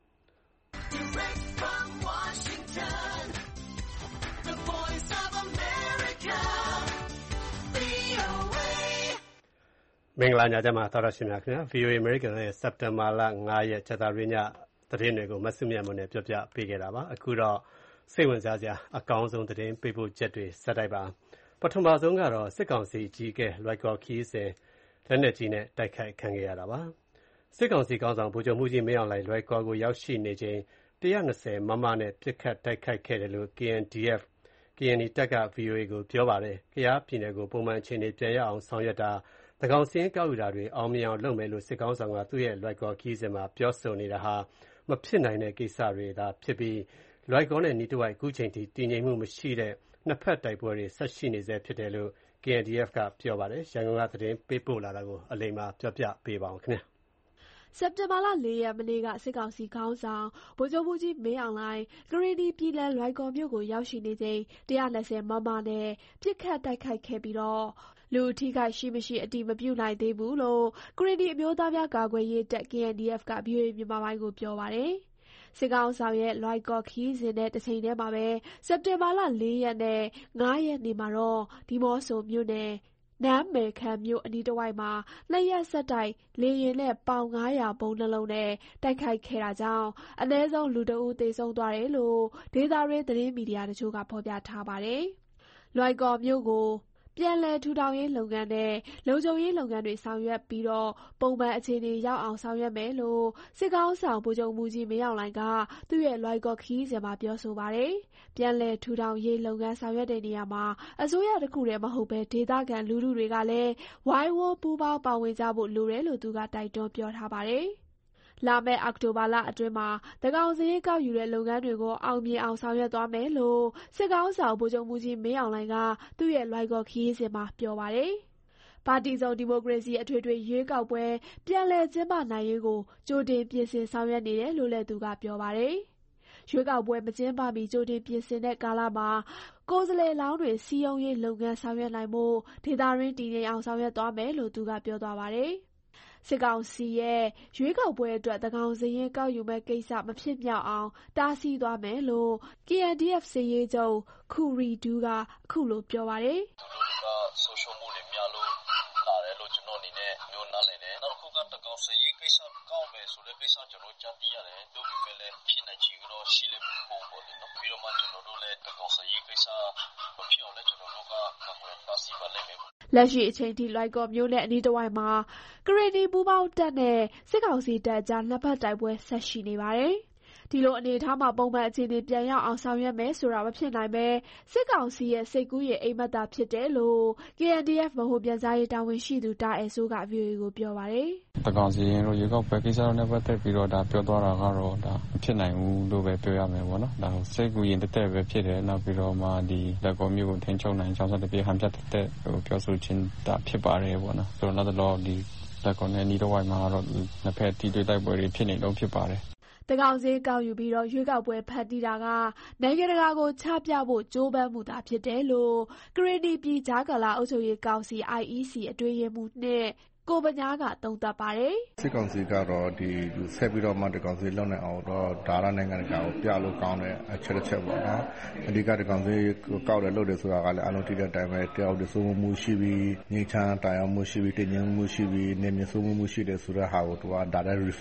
[SPEAKER 2] မင်္ဂလာညချမ်းပါသောတာရှင်များခင်ဗျာ VOA American ရဲ့စက်တင်ဘာလ 5 ရက်ကြာသပတေးညသတင်းတွေကိုမဆုမြတ်မွန်နဲ့ပြောပြပေးခဲ့တာပါအခုတော့စိတ်ဝင်စားစရာအကောင်းဆုံးသတင်းပေးပို့ချက်တွေဆက်တိုက်ပါပထမဆုံးကတော့စစ်ကောင်စီအကြီးအကဲလွိုက်ကော်ခီးစဉ်လက်နက်ကြီးနဲ့တိုက်ခိုက်ခံခဲ့ရတာပါစစ်ကောင်စီခေါင်းဆောင်ဗိုလ်ချုပ်မှူးကြီးမင်းအောင်လှိုင်လွိုက်ကော်ကိုရောက်ရှိနေချိန်120 မမနဲ့ပစ်ခတ်တိုက်ခိုက်ခဲ့တယ်လို့ KNDF ကရင်နီတပ်က VOA ကိုပြောပါတယ်။ကယားပြည်နယ်ကိုပုံမှန်အခြေအနေပြန်ရအောင်ဆောင်ရွက်တာသန်းခေါင်စာရင်းကောက်ယူတာတွေအောင်မြင်အောင်လုပ်မယ်လို့စစ်ကောင်ဆောင်ကသူ့ရဲ့လွိုက်ကော်ခီးစဉ်မှာပြောဆိုနေတာဟာမဖြစ်နိုင်တဲ့ကိစ္စတွေသာဖြစ်ပြီးလွိုက်ကော်နဲ့နီးတဝိုက်အခုချိန်ထိတည်ငြိမ်မှုမရှိတဲ့နှစ်ဖက်တိုက်ပွဲတွေဆက်ရှိနေဆဲဖြစ်တယ်လို့ KNDF ကပြောပါတယ်။ရန်ကုန်ကသတင်းပေးပို့လာတာကိုအလိမ္မာပြောပြပေးပါဦးခင်ဗျာ။
[SPEAKER 6] စက်တင်ဘာလ 4 ရက်မနေ့ကစစ်ကောင်စီခေါင်းဆောင်ဗိုလ်ချုပ်မှူးကြီးမင်းအောင်လှိုင်ကရင်နီပြည်နယ်လွိုင်ကော်မြို့ကိုရောက်ရှိနေချိန်120 မမနဲ့ပစ်ခတ်တိုက်ခိုက်ခဲ့ပြီးလူအထိခိုက်ရှိမရှိအတည်မပြုနိုင်သေးဘူးလို့ကရင်နီအမျိုးသားများကာကွယ်ရေးတပ် KNDF က VOA မြန်မာပိုင်းကိုပြောပါတယ်။စစ်ကောင်ဆောင်ရဲ့လွိုင်ကော်ခီးစဉ်နဲ့တစ်ချိန်တည်းမှာပဲစက်တင်ဘာလ 4 ရက်နဲ့ 5 ရက်နေ့မှာတော့ဒီမော့ဆိုမြို့နယ်နန်းမယ်ခမ်းမြို့အနီးတစ်ဝိုက်မှာ2 ရက်ဆက်တိုက်လေယာဉ်နဲ့ပေါင် 500 ဗုံးနှလုံးနဲ့တိုက်ခိုက်ခဲ့တာကြောင့်အနည်းဆုံးလူ1ဦးသေဆုံးသွားတယ်လို့ဒေသတွင်းသတင်းမီဒီယာတချို့ကဖော်ပြထားပါတယ်။လွိုင်ကော်မြို့ကိုပြန်လည်ထူထောင်ရေးလုပ်ငန်းနဲ့လုံခြုံရေးလုပ်ငန်းတွေဆောင်ရွက်ပြီးပုံမှန်အခြေအနေရောက်အောင်ဆောင်ရွက်မယ်လို့စစ်ကောင်ဆောင်ဗိုလ်ချုပ်မှူးကြီးမင်းအောင်လှိုင်ကသူ့ရဲ့လွိုင်ကော်ခီးစဉ်မှာပြောဆိုပါတယ်။ပြန်လည်ထူထောင်ရေးလုပ်ငန်းဆောင်ရွက်တဲ့နေရာမှာအစိုးရတစ်ခုတည်းမဟုတ်ပဲဒေသခံလူထုတွေကလည်းဝိုင်းဝန်းပူးပေါင်းပါဝင်ကြဖို့လိုတယ်လို့သူကတိုက်တွန်းပြောထားပါတယ်။လာမယ့်အောက်တိုဘာလအတွင်းမှာသန်းခေါင်စာရင်းကောက်ယူတဲ့လုပ်ငန်းတွေကိုအောင်မြင်အောင်ဆောင်ရွက်သွားမယ်လို့စစ်ကောင်ဆောင်ဗိုလ်ချုပ်မှူးကြီးမင်းအောင်လှိုင်ကသူ့ရဲ့လွိုင်ကော်ခီးစဉ်မှာပြောပါတယ်။ပါတီစုံဒီမိုကရေစီအထွေထွေရွေးကောက်ပွဲပြန်လည်ကျင်းပနိုင်ရေးကိုကြိုတင်ပြင်ဆင်ဆောင်ရွက်နေတယ်လို့လည်းသူကပြောပါတယ်။ရွေးကောက်ပွဲမကျင်းပမီကြိုတင်ပြင်ဆင်တဲ့ကာလမှာကိုယ်စားလှယ်လောင်းတွေစည်းရုံးရေးလုပ်ငန်းဆောင်ရွက်နိုင်ဖို့ဒေသတွင်းတည်ငြိမ်အောင်ဆောင်ရွက်သွားမယ်လို့သူကပြောသွားပါတယ်။စစ်ကောင်စီရဲ့ရွေးကောက်ပွဲအတွက်သန်းခေါင်စာရင်းကောက်ယူမဲ့ကိစ္စမဖြစ်မြောက်အောင်တားဆီးသွားမယ်လို့ KNDF စစ်ရေးချုပ်ခူရီဒူးကအခုလိုပြောပါတယ်
[SPEAKER 7] ။သူတို့ကဆုံးရှုံးမှုတွေများလို့လာတယ်လို့ကျွန်တော်အနေနဲ့မျိုးနားလည်တယ်။နောက်တစ်ခုကသန်းခေါင်စာရင်းကိစ္စကောက်မယ်ဆိုတဲ့ကိစ္စကျွန်တော်ကြားသိရတယ်။တို့ပေမဲ့လည်းဖြစ်နိုင်ချေကတော့ရှိလိမ့်မယ်ပေါ့ပေါ့နော်။ပြီးတော့မှကျွန်တော်တို့လည်းသန်းခေါင်စာရင်းကိစ္စမဖြစ်အောင်လည်းကျွန်တော်တို့ကကာကွယ်တားဆီးပါလိမ့်မယ်
[SPEAKER 6] ။လက်ရှိအချိန်ထိလွိုင်ကော်မြို့နဲ့အနီးတစ်ဝိုက်မှာကရင်နီပူးပေါင်းတပ်နဲ့စစ်ကောင်စီတပ်ကြားနှစ်ဖက်တိုက်ပွဲဆက်ရှိနေပါတယ်။ဒီလိုအနေအထားမှာပုံမှန်အခြေအနေပြန်ရောက်အောင်ဆောင်ရွက်မယ်ဆိုတာမဖြစ်နိုင်ပဲစစ်ကောင်စီရဲ့စိတ်ကူးရဲ့အိမ်မက်တာဖြစ်တယ်လို့ KNDF ဗဟိုပြန်ကြားရေးတာဝန်ရှိသူတာအဲဆိုးက VOA ကိုပြောပါတယ်
[SPEAKER 4] ။သန်းခေါင်စာရင်းတို့ရေကောက်ပွဲကိစ္စနဲ့ပတ်သက်ပြီးတော့ဒါပြောသွားတာကတော့ဒါမဖြစ်နိုင်ဘူးလို့ပဲပြောရမယ်ပေါ့နော်။ဒါစိတ်ကူးရင်တက်တက်ပဲဖြစ်တယ်နောက်ပြီးတော့မှဒီလက်ကောမျိုးကိုထိန်းချုပ်နိုင်ကြောင်းစတဲ့ပြေဟန်ပြတက်တက်ပြောဆိုခြင်းဒါဖြစ်ပါတယ်ပေါ့နော်။ဆိုတော့နောက်တော့ဒီလက်ကောနဲ့နီးတော့ဝိုင်းမှာတော့နှစ်ဖက်တီးတွေ့တိုက်ပွဲတွေဖြစ်နေတော့ဖြစ်ပါတယ်။
[SPEAKER 6] သန်းခေါင်စာရင်းကောက်ယူပြီးရွေးကောက်ပွဲဖန်တီးတာကနိုင်ငံတကာကိုချပြဖို့ကြိုးပမ်းမှုသာဖြစ်တယ်လို့ကရင်နီပြည်ကြားကာလအုပ်ချုပ်ရေးကောင်စီ IEC အတွင်းရေးမှူးနဲ့ကိုဗညားကသုံးသပ်ပါတယ်
[SPEAKER 8] ။စစ်ကောင်စီကတော့ဒီဆက်ပြီးတော့မှတကောင်စီလုံနိုင်အောင်တော့ဒါရနိုင်ငံတကာကိုပြလို့ကောင်းတဲ့အချက်တစ်ချက်ပေါ့နော်။အဓိကတကောင်စီကောက်တယ်လို့တယ်ဆိုတာကလည်းအလုံးတိတဲ့အတိုင်းပဲတယောက်တည်းစိုးမှုရှိပြီးငြိမ်းချမ်းတရားမှုရှိပြီးတည်ငြိမ်မှုရှိပြီးနေမြစိုးမှုရှိတယ်ဆိုတဲ့ဟာကိုသူကဒါလည်း reflect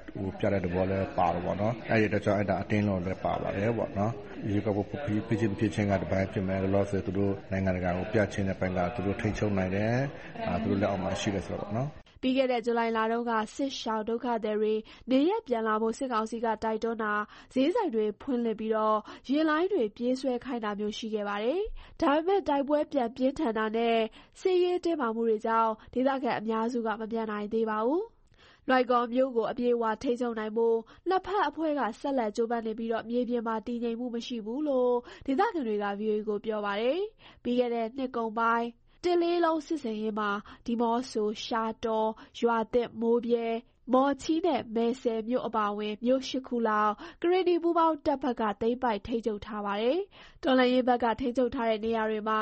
[SPEAKER 8] ပြတဲ့တဘောလည်းပါတော့ပေါ့နော်အဲ့ဒီတကြောင်အဲ့ဒါအတင်းလုံးလည်းပါပါတယ်ပေါ့နော်ဒီကောဖြစ်ချင်းကတပိုင်းဖြစ်မယ်လို့ဆိုသူတို့နိုင်ငံတကာကိုပြချင်းတဲ့ပိုင်းကသူတို့ထိန်းချုပ်နိုင်တယ်သူတို့လက်အောက်မှာရှိတယ်ဆိုတော့နော်
[SPEAKER 6] ပြီးခဲ့တဲ့ဇူလိုင်လတုန်းကစစ်ရှောင်ဒုက္ခသည်တွေနေရပ်ပြန်လာဖို့စစ်ကောင်စီကတိုက်တွန်းတာဈေးဆိုင်တွေဖွင့်လှစ်ပြီးတော့ယာဉ်လိုင်းတွေပြေးဆွဲခိုင်းတာမျိုးရှိခဲ့ပါတယ်။ဒါပေမဲ့တိုက်ပွဲပြန်ပြင်းထန်တာနဲ့စစ်ရေးတင်းမာမှုတွေကြောင့်ဒေသခံအများစုကမပြန်နိုင်သေးပါဘူး။လွိုင်ကော်မြို့ကိုအပြေအဝထိန်းချုပ်နိုင်ဖို့နှစ်ဖက်အဖွဲ့ကဆက်လက်ကြိုးပမ်းနေပြီးတော့မြေပြင်မှာတည်ငြိမ်မှုမရှိဘူးလို့ဒေသခံတွေက VOA ကိုပြောပါတယ်။ပြီးခဲ့တဲ့နှစ်ကုန်ပိုင်းတစ်လေးလုံးစစ်စင်ရေးမှာဒီမော့ဆိုရှာတော်ရွာသစ်မိုးပြဲမော်ချီနဲ့မယ်ဆယ်မြို့အပါအဝင်မြို့၈ခုလောက်ကရင်နီပူးပေါင်းတပ်ဘက်ကသိမ်းပိုက်ထိန်းချုပ်ထားပါတယ်။တော်လှန်ရေးဘက်ကထိန်းချုပ်ထားတဲ့နေရာတွေမှာ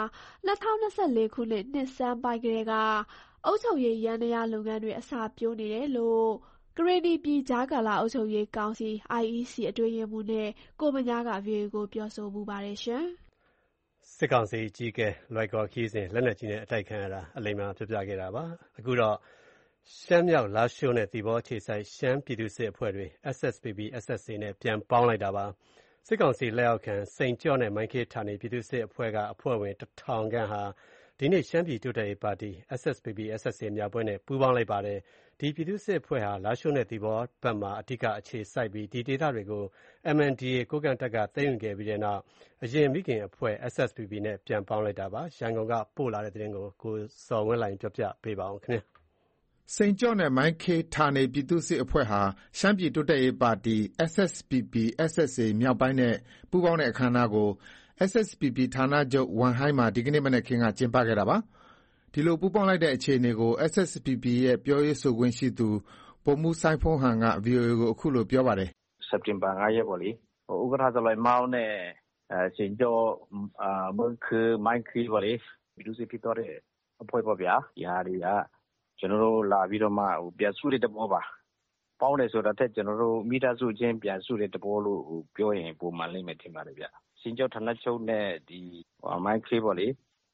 [SPEAKER 6] 2024ခုနှစ်နှစ်ဆန်းပိုင်းကတည်းကအုပ်ချုပ်ရေးယန္တရားလုပ်ငန်းတွေအစပျိုးနေတယ်လို့ကရင်နီပြည်ကြားကာလအုပ်ချုပ်ရေးကောင်စီ IEC အတွင်းရေးမှူးနဲ့ကိုမညာက VOA ကိုပြောဆိုမှုပါတယ်ရှင်။
[SPEAKER 2] စစ်ကောင်စီကြီးကလွိုက်ကော်ခီးစဉ်လက်နက်ကြီးနဲ့အတိုက်ခံရတာအလိမ္မာပြပြခဲ့တာပါအခုတော့ရှမ်းမြောက်လာရှိုးနဲ့သီပေါအခြေဆိုင်ရှမ်းပြည်သူစစ်အဖွဲ့တွေ SSPP SSA နဲ့ပြန်ပေါင်းလိုက်တာပါစစ်ကောင်စီလက်အောက်ခံစိန်ကြော့နဲ့မိုင်းခေးဌာနေပြည်သူစစ်အဖွဲ့ကအဖွဲ့ဝင်1000ခန့်ဟာဒီနေ့ရှမ်းပြည်တိုးတက်ရေးပါတီ SSPP SSA မြောက်ပိုင်းနဲ့ပူးပေါင်းလိုက်ပါတယ်ဒီပြည်သူစစ်အဖွဲ့ဟာလာရှိုးနဲ့သီပေါဘက်မှာအဓိကအခြေစိုက်ပြီးဒီဒေသတွေကို MNDAA ကိုကန့်တပ်ကသိမ်းယူခဲ့ပြီးတဲ့နောက်အရင်မိခင်အဖွဲ့ SSPP နဲ့ပြန်ပေါင်းလိုက်တာပါရန်ကုန်ကပို့လာတဲ့သတင်းကိုကိုစော်ဝင်းလိုင်ပြောပြပေးပါအောင်ခင်ဗျ
[SPEAKER 9] စိန်ကြော့နဲ့မိုင်းခေးဌာနေပြည်သူစစ်အဖွဲ့ဟာရှမ်းပြည်တိုးတက်ရေးပါတီ SSPP SSA မြောက်ပိုင်းနဲ့ပူးပေါင်းတဲ့အခမ်းအနားကို SSPP ဌာနချုပ်ဝမ်ဟိုင်းမှာဒီကနေ့မနက်ခင်းကကျင်းပခဲ့တာပါဒီလိုပူးပေါင်းလိုက်တဲ့အခြေအနေကို SSPP ရဲ့ပြောရေးဆိုခွင့်ရှိသူဗိုလ်မှူးစိုင်းဖုန်းဟန်က VOA ကိုအခုလိုပြောပါတယ်
[SPEAKER 10] စက်တင်ဘာ9ရက်ပေါ့လေဥက္ကဋ္ဌဇလွိုင်မောင်းနဲ့စိန်ကြောမုန်းခမိုင်းခီပေါ့လေပြည်သူစစ်ဖြစ်တော့တဲ့အဖွဲ့ပေါ့ဗျာဒီဟာတွေကကျွန်တော်တို့လာပြီးတော့မှပြန်စုတဲ့တဘောပါပေါင်းတယ်ဆိုတာတက်ကျွန်တော်တို့မိသားစုချင်းပြန်စုတဲ့တဘောလို့ပြောရင်ပုံမှန်လိမ့်မယ်ထင်ပါတယ်ဗျစိန်ကြောဌာနချုပ်နဲ့ဒီမိုင်းခီပေါ့လေ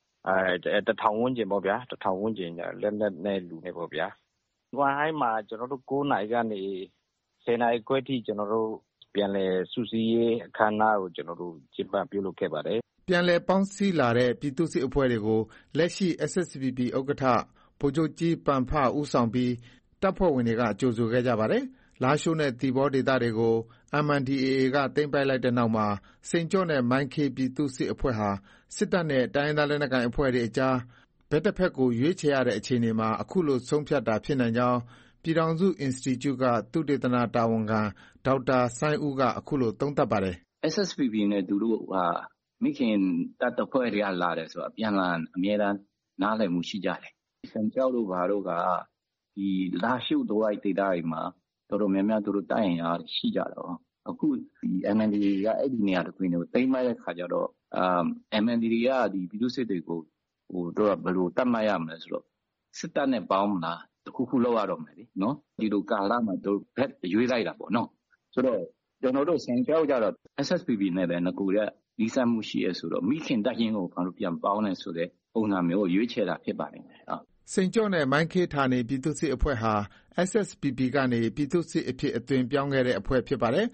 [SPEAKER 10] 1000ဝန်းကျင်ပေါ့ဗျာ1000ဝန်းကျင်လက်နက်နဲ့လူနေပေါ့ဗျာဝမ်ဟိုင်းမှာကျွန်တော်တို့9နိုင်ကနေ10နိုင်ခွဲထိကျွန်တော်တို့ပြန်လည်စုစည်းရေးအခမ်းအနားကိုကျွန်တော်တို့ကျင်းပပြုလုပ်ခဲ့ပါတယ်
[SPEAKER 9] ပြန်လည်ပေါင်းစည်းလာတဲ့ပြည်သူစစ်အဖွဲ့တွေကိုလက်ရှိ SSPP ဥက္ကဋ္ဌဗိုလ်ချုပ်ကြီးပန်ဖဦးဆောင်ပြီးတပ်ဖွဲ့ဝင်တွေကကြိုဆိုခဲ့ကြပါတယ်လာရှိုးနဲ့သီပေါဒေသတွေကို MNDAA ကသိမ်းပိုက်လိုက်တဲ့နောက်မှာစိန်ကြော့နဲ့မိုင်းခေးပြည်သူစစ်အဖွဲ့ဟာစစ်တပ်နဲ့တိုင်းရင်းသားလက်နက်ကိုင်အဖွဲ့တွေအကြားဘက်တစ်ဖက်ကိုရွေးချယ်ရတဲ့အခြေအနေမှာအခုလိုဆုံးဖြတ်တာဖြစ်နိုင်ကြောင်းပြည်ထောင်စု Institute ကသုတေသနတာဝန်ခံဒေါက်တာစိုင်းဦးကအခုလိုသုံးသပ်ပါတယ်
[SPEAKER 11] SSPP နဲ့သူတို့ဟာမိခင်တပ်တပ်ဖွဲ့တွေကလာတယ်ဆိုတော့အပြန်လာအမြဲတမ်းနားလည်မှုရှိကြတယ်စံကြောက်တို့ဘာတို့ကဒီလာရှုပ်တော့ဒေတာတွေမှာတော်တော်များများသူတို့တိုက်ရင်အားရှိကြတော့အခုဒီ MNDAA ကအဲ့ဒီနေရာတစ်ခုကိုတိမ့်မတဲ့ခါကျတော့MNDAA ကဒီပြည်သူစစ်တွေကိုတို့ကဘယ်လိုတတ်မှတ်ရမလဲဆိုတော့စစ်တပ်နဲ့ပေါင်းမလားတခုခုလောက်ရတော့မယ်လीနော်ဒီလိုကာလမှာတို့ဘက်ရွေးလိုက်တာပေါ့နော်ဆိုတော့ကျွန်တော်တို့စံကြောက်ကြတော့ SSPP နဲ့ပဲငကူတဲ့ဒီစမှုရှိရဲဆိုတော့မိခင်တက်ရင်ကိုဘာလို့ပြန်ပေါင်းလဲဆိုတဲ့ပုံစံမျိုးရွေးချယ်တာဖြစ်ပါလိမ့်မယ်
[SPEAKER 9] စိန်ကြော့နဲ့မိုင်းခေးဌာနေပြည်သူစစ်အဖွဲ့ဟာ SSPP ကနေပြည်သူစစ်အဖြစ်အသွင်ပြောင်းခဲ့တဲ့အဖွဲ့ဖြစ်ပါတယ်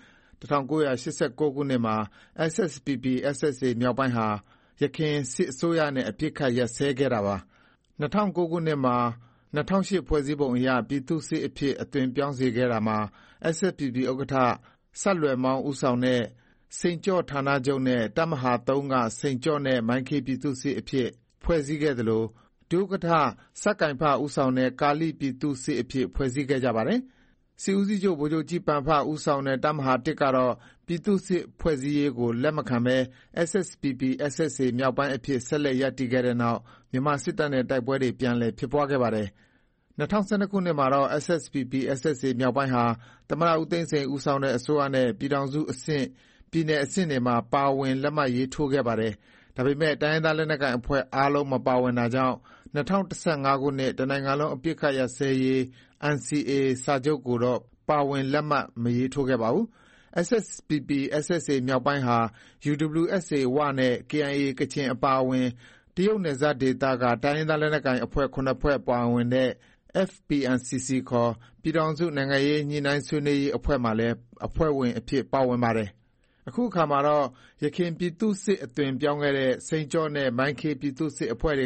[SPEAKER 9] 1989ခုနှစ်မှာ SSPP SSA မြောက်ပိုင်းဟာရခိုင်စစ်အစိုးရနဲ့အပြစ်ခတ်ရပ်စဲခဲ့တာပါ2009ခုနှစ်မှာ2008ဖွဲ့စည်းပုံအရပြည်သူစစ်အဖြစ်အသွင်ပြောင်းစေခဲ့တာမှာ SSPP ဥက္ကဋ္ဌဆက်လွယ်မောင်းဦးဆောင်တဲ့စိန်ကြော့ဌာနချုပ်နဲ့တပ်မဟာ3ကစိန်ကြော့နဲ့မိုင်းခေးပြည်သူစစ်အဖြစ်ဖွဲ့စည်းခဲ့သလိုဒုဥက္ကဋ္ဌစက်ကင်ဖဦးဆောင်တဲ့ကာလိပြည်သူစစ်အဖြစ်ဖွဲ့စည်းခဲ့ကြပါတယ်စစ်ဦးစီးချုပ်ဗိုလ်ချုပ်ကြီးပန်ဖဦးဆောင်တဲ့တပ်မဟာ1ကတော့ပြည်သူစစ်ဖွဲ့စည်းရေးကိုလက်မခံဘဲ SSPP SSA မြောက်ပိုင်းအဖြစ်ဆက်လက်ရပ်တည်ခဲ့တဲ့နောက်မြန်မာစစ်တပ်နဲ့တိုက်ပွဲတွေပြန်လည်ဖြစ်ပွားခဲ့ပါတယ်2012ခုနှစ်မှာတော့ SSPP SSA မြောက်ပိုင်းဟာသမ္မတဦးသိန်းစိန်ဦးဆောင်တဲ့အစိုးရနဲ့ပြည်ထောင်စုအဆင့်ပြည်내အဆင့်တွေမှာပါဝင်လက်မှတ်ရေးထိုးခဲ့ပါတယ်ဒါပေမဲ့တိုင်းရင်းသားလက်နက်ကိုင်အဖွဲ့အားလုံးမပါဝင်တာကြောင့်2015ခုနှစ်တနိုင်ငံလုံးအပြစ်ခတ်ရပ်စဲရေး NCA စာချုပ်ကိုတော့ပါဝင်လက်မှတ်မရေးထိုးခဲ့ပါဘူး SSPP SSA မြောက်ပိုင်းဟာ UWSA ဝနဲ့ KIA ကချင်အပါအဝင်တရုတ်နယ်စပ်ဒေသကတိုင်းရင်းသားလက်နက်ကိုင်အဖွဲ့9ဖွဲ့ပါဝင်တဲ့ FPNCC ခေါ်ပြည်ထောင်စုနိုင်ငံရေးညှိနှိုင်းဆွေးနွေးရေးအဖွဲ့မှာလည်းအဖွဲ့ဝင်အဖြစ်ပါဝင်ပါတယ်။အခုအခါမှာတော့ယခင်ပြည်သူ့စစ်အသွင်ပြောင်းခဲ့တဲ့စိန်ကျော့နဲ့မိုင်းခေးပြည်သူ့စစ်အဖွဲ့တွေက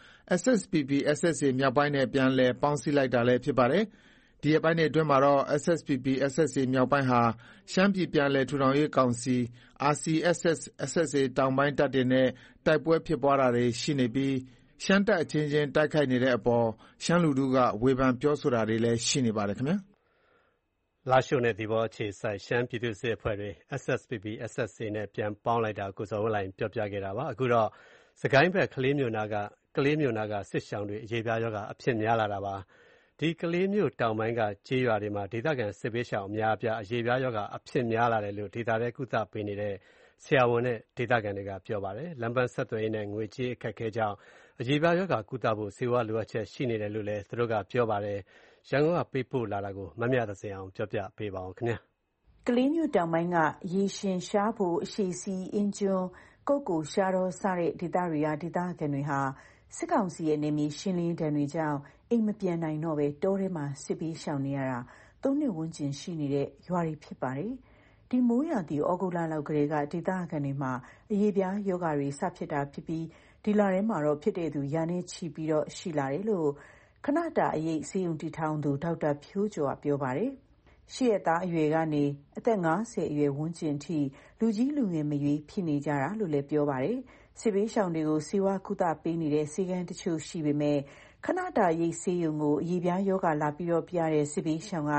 [SPEAKER 9] SSPP/SSA မြောက်ပိုင်းနဲ့ပြန်လည်ပေါင်းစည်းလိုက်တာလည်းဖြစ်ပါတယ်။ဒီရက်ပိုင်းတွေအတွင်းမှာတော့ SSPP/SSA မြောက်ပိုင်းဟာရှမ်းပြည်ပြန်လည်ထူထောင်ရေးကောင်စီ RCSS/SSA တောင်ပိုင်းတပ်တွေနဲ့တိုက်ပွဲဖြစ်ပွားတာတွေရှိနေပြီးရှမ်းတပ်အချင်းချင်းတိုက်ခိုက်နေတဲ့အပေါ်ရှမ်းလူထုကဝေဖန်ပြောဆိုတာတွေလည်းရှိနေပါတယ်ခင်ဗျာ
[SPEAKER 2] ။လားရှိုးနဲ့သီပေါအခြေစိုက်ရှမ်းပြည်သူ့စစ်အဖွဲ့တွေ SSPP/SSA နဲ့ပြန်ပေါင်းလိုက်တာကိုဇော်ဝင်းလှိုင်ပြောပြခဲ့တာပါ။အခုတော့စစ်ကိုင်းဘက်ကလေးမြို့နာကစစ်ရှောင်တွေအရေးပြားရောဂါအဖြစ်များလာတာပါ။ဒီကလေးမြို့တောင်ပိုင်းကကျေးရွာတွေမှာဒေသခံစစ်ဘေးရှောင်အများအပြားအရေးပြားရောဂါအဖြစ်များလာတယ်လို့ဒေသထဲကုသပေးနေတဲ့ဆရာဝန်နဲ့ဒေသခံတွေကပြောပါတယ်။လမ်းပန်းဆက်သွယ်ရေးနဲ့ငွေကြေးအခက်အခဲကြောင့်အရေးပြားရောဂါကုသဖို့ဆေးဝါးလိုအပ်ချက်ရှိနေတယ်လို့လည်းသူတို့ကပြောပါတယ်။ရန်ကုန်ကပေးပို့လာတာကိုမမြသဇင်အောင်ပြောပြပေးပါဦးခင်ဗျာ
[SPEAKER 12] ။ကလေးမြို့တောင်ပိုင်းကရေရှင်ရှားဖို့အရှိစီအင်းကျွန်းကုတ်ကိုရှားတော်စတဲ့ဒေသတွေကဒေသခံတွေဟာစစ်ကောင်စီရဲ့နေမြေရှင်းလင်းတံတွေကြောင့်အိမ်မပြန်နိုင်တော့ပဲတောထဲမှာစစ်ပေးရှောင်နေရတာ3 နှစ်ဝန်းကျင်ရှိနေတဲ့ရွာတွေဖြစ်ပါတယ်။ဒီမိုးရာသီဩဂုတ်လလောက်ကလေးကဒေသခံတွေမှာအရေးပြားယောဂါတွေစဖြစ်တာဖြစ်ပြီးဒီလထဲမှာတော့ဖြစ်တဲ့သူရာနဲ့ချီပြီးတော့ရှိလာတယ်လို့ခဏတာအရေးစေယုံတီထောင်သူဒေါက်တာဖြိုးကျော်ကပြောပါတယ်။ရှေ့ရသားအရွယ်ကနေအသက်50အရွယ်ဝန်းကျင်ထိလူကြီးလူငယ်မရွေးဖြစ်နေကြတာလို့လည်းပြောပါတယ်။စစ်ဘေးရှောင်တွေကိုစေဝါကုသပေးနေတဲ့စေကန်းတချို့ရှိပေမဲ့ခဏတာရေးစေယုံကိုအရေးပြားယောဂလာပြီးတော့ပြရတဲ့စစ်ဘေးရှောင်က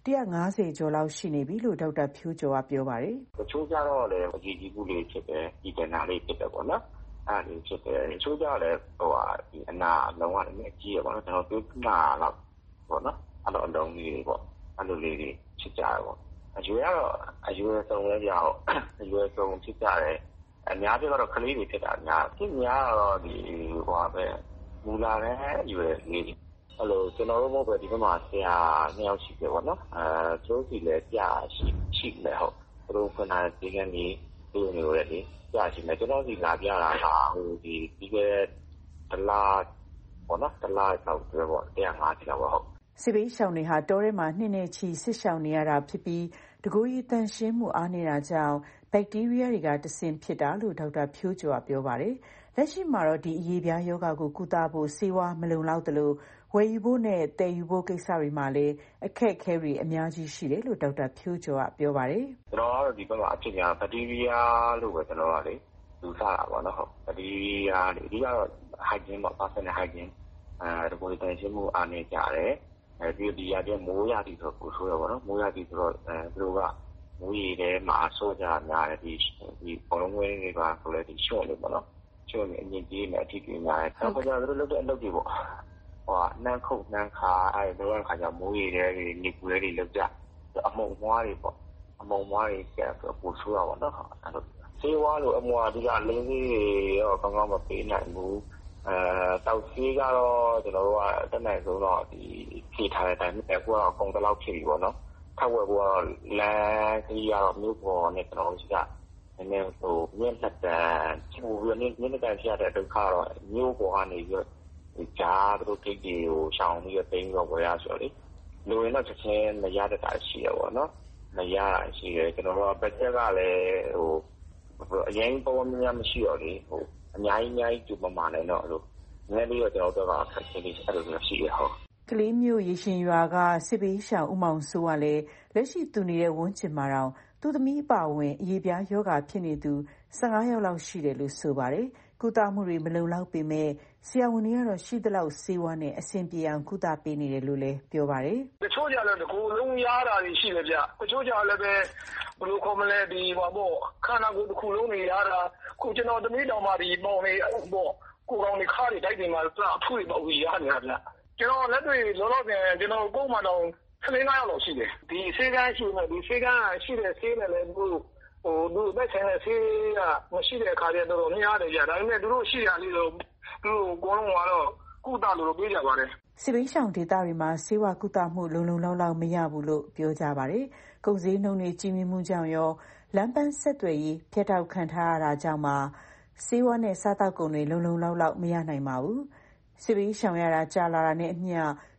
[SPEAKER 12] 150ကျော်လောက်ရှိနေပြီလို့ဒေါက်တာဖြိုးကျော်ကပြောပါတယ်
[SPEAKER 10] ။တချို့ကြတော့လည်းအကြီးကြီးကူလေးဖြစ်တယ်ဒီတနာလေးဖြစ်တယ်ပေါ့နော်။အဲ့ဒီဖြစ်တယ်တချို့ကြလည်းဒီအနာလုံးဝလည်းအကြီးရပါတော့ကျွန်တော်ပြောနာတော့ပေါ့နော်အဲ့လိုအလုံးကြီးတွေပေါ့အဲ့လိုလေးတွေဖြစ်ကြတယ်ပေါ့အရွယ်ကတော့အရွယ်ဆုံးလည်းကြောက်အရွယ်ဆုံးဖြစ်ကြတယ်အများကြီးကတော့ကလေးတွေဖြစ်တာများသူများတော့ဒီပဲမူလာတဲ့အရွယ်လေးအဲ့လိုကျွန်တော်တို့ဘက်ဒီဘက်မှာဆရာ2ယောက်ရှိတယ်ပေါ့နော်ကျိုးစီလည်းကြာရှိတယ်ဟုတ်သူတို့ခဏဒီကနေ့ဒီလိုလေကြာရှိတယ်ကျွန်တော်စီလာပြတာဟာဟိုဒီကတလားပေါ့နော်တလားတော့ပြောပေါ့150လောက်ပေါ့ဟုတ်
[SPEAKER 12] စစ်ဘေးရှောင်တွေဟာတောထဲမှာနှစ်နဲ့ချီစစ်ရှောင်နေရတာဖြစ်ပြီးတကူရီတန်ရှင်းမှုအားနေတာကြောင့်ဘက်တီးရီးယားတွေကတဆင့်ဖြစ်တာလို့ဒေါက်တာဖြိုးကျော်ကပြောပါတယ်။လက်ရှိမှာတော့ဒီအရေးပြားယောဂါကိုကုသဖို့ဆေးဝါးမလုံလောက်သလိုဝယ်ယူဖို့နဲ့တည်ယူဖို့ကိစ္စတွေမှာလည်းအခက်အခဲတွေအများကြီးရှိတယ်လို့ဒေါက်တာဖြိုးကျော်ကပြောပါတယ်
[SPEAKER 10] ။ကျွန်တော်ကတော့ဒီဘက်မှာအဖြစ်များဘက်တီးရီးယားလို့ပဲကျွန်တော်ကလေလူစားတာပေါ့နော်ဟုတ်ဘက်တီးရီးယားလေဒီကတော့ hygiene ပေါ့ personal hygiene တကူရီတန်ရှင်းမှုအားနေကြတယ်ဒီရတဲ့မိုးရသည်ဆိုပို့ဆိုရပါတော့မိုးရသည်ဆိုတော့သူတို့ကမိုးရေထဲမှာဆော့ကြများတယ်ဒီဘောလုံးဝင်းတွေပါဆိုလဲဒီရှော့လို့ပေါ့နော်ရှော့နေအမြင့်ကြီးနဲ့အထီးကြီးများတယ်တော့ကျွန်တော်တို့လုပ်တဲ့အလုပ်တွေပေါ့နှမ်းခုတ်နှမ်းခါတော့ခါကျမိုးရေထဲတွေနေပူတွေလောက်ကြအမုံမွားတွေပေါ့အမုံမွားတွေကျတော့ပို့ဆိုရပါတော့အဲ့လိုဆေးဝါးလို့အမွာဒီကလင်းကြီးတွေရောကောင်းကောင်းမပေးနိုင်ဘူးတောက်စီကတော့ကျွန်တော်တို့ကတက်နိုင်ဆုံးတော့ဒီဖြည့်ထားတဲ့အတိုင်းပဲကိုကအကုန်တလောက်ဖြည့်ပြီပေါ့နော်ထပ်ဝယ်ကိုကတော့လမ်းကြီးကတော့မြို့ပေါ်နဲ့ကျွန်တော်တို့ကနည်းနည်းဟိုမြင့်တက်တဲ့ချူပြီးမြင့်တက်ဖြစ်တဲ့ဒုက္ခတော့မြို့ပေါ်ကနေပြီးဂျားတို့ကိတ်ကြီးကိုရှောင်ပြီးသိမ်းတော့ဝယ်ရဆိုလေလူရင်တော့ချက်ချင်းမရတဲ့တာရှိရပေါ့နော်မရရှိတယ်ကျွန်တော်တို့ကဘတ်ဂျက်ကလည်းဟိုအရင်ပေါ်များမရှိတော့လေဟိုအများကြီးကျူမမာနေတော့လို့နည်းနည်းတော့ကျွန်တော်တို့ကခက်ခဲလေးအဲ့လိုမျိုးရှိရဟုတ်
[SPEAKER 12] ကလေးမျိုးရေရှင်ရွာကစစ်ပေးရှောင်ဦးမောင်စိုးကလည်းလက်ရှိသူနေတဲ့ဝန်းကျင်မှာတော့သူသမီးအပါဝင်အရေးပြားယောဂါဖြစ်နေသူ15ယောက်လောက်ရှိတယ်လို့ဆိုပါတယ်ကုသမှုတွေမလုံလောက်ပေမဲ့ဆရာဝန်တွေကတော့ရှိသလောက်ဆေးဝါးနဲ့အဆင်ပြေအောင်ကုသပေးနေတယ်လို့လည်းပြောပါတယ်
[SPEAKER 13] တချို့ကြလည်းတကူလုံးရတာရှိတယ်ဗျတချို့ကြလည်းပဲဘယ်လိုခေါ်မလဲဒီပေါ့ခန္ဓာကိုယ်တစ်ခုလုံးနေရတာခုကျွန်တော်သမီးတော်မှာဒီပေါင်နေပေါ့ကိုကောင်တွေခါးတွေတိုက်တွေမှာအထူးတွေပေါ့ကြီးရနေတာဗျကျွန်တော်လက်တွေလောလောဆယ်ကျွန်တော်ကိုယ်မှတော့15ယောက်လောက်ရှိတယ်ဒီဆေးကန်းရှိနေဒီဆေးကန်းရှိတဲ့ဆေးနဲ့လည်းသူသက်ဆိုင်တဲ့ဆေးကမရှိတဲ့အခါကျတော့များတယ်ကြဒါပေမဲ့သူတို့ရှိရလေးတော့သူတို့အကုန်လုံးကတော့ကုသလို့ပြေးကြပါတယ်
[SPEAKER 12] စစ်ဘေးရှောင်ဒေသတွေမှာဆေးဝါးကုသမှုလုံလုံလောက်လောက်မရဘူးလို့ပြောကြပါတယ်ကုန်စည်နှုန်းတွေကြီးမြင့်မှုကြောင့်ရောလမ်းပန်းဆက်သွယ်ရေးဖျက်တောက်ခံထားရတာကြောင့်မှဆေးဝါးနဲ့စားတောက်ကုန်တွေလုံလုံလောက်လောက်မရနိုင်ပါဘူးစစ်ဘေးရှောင်ရတာကြာလာတာနဲ့အမျှ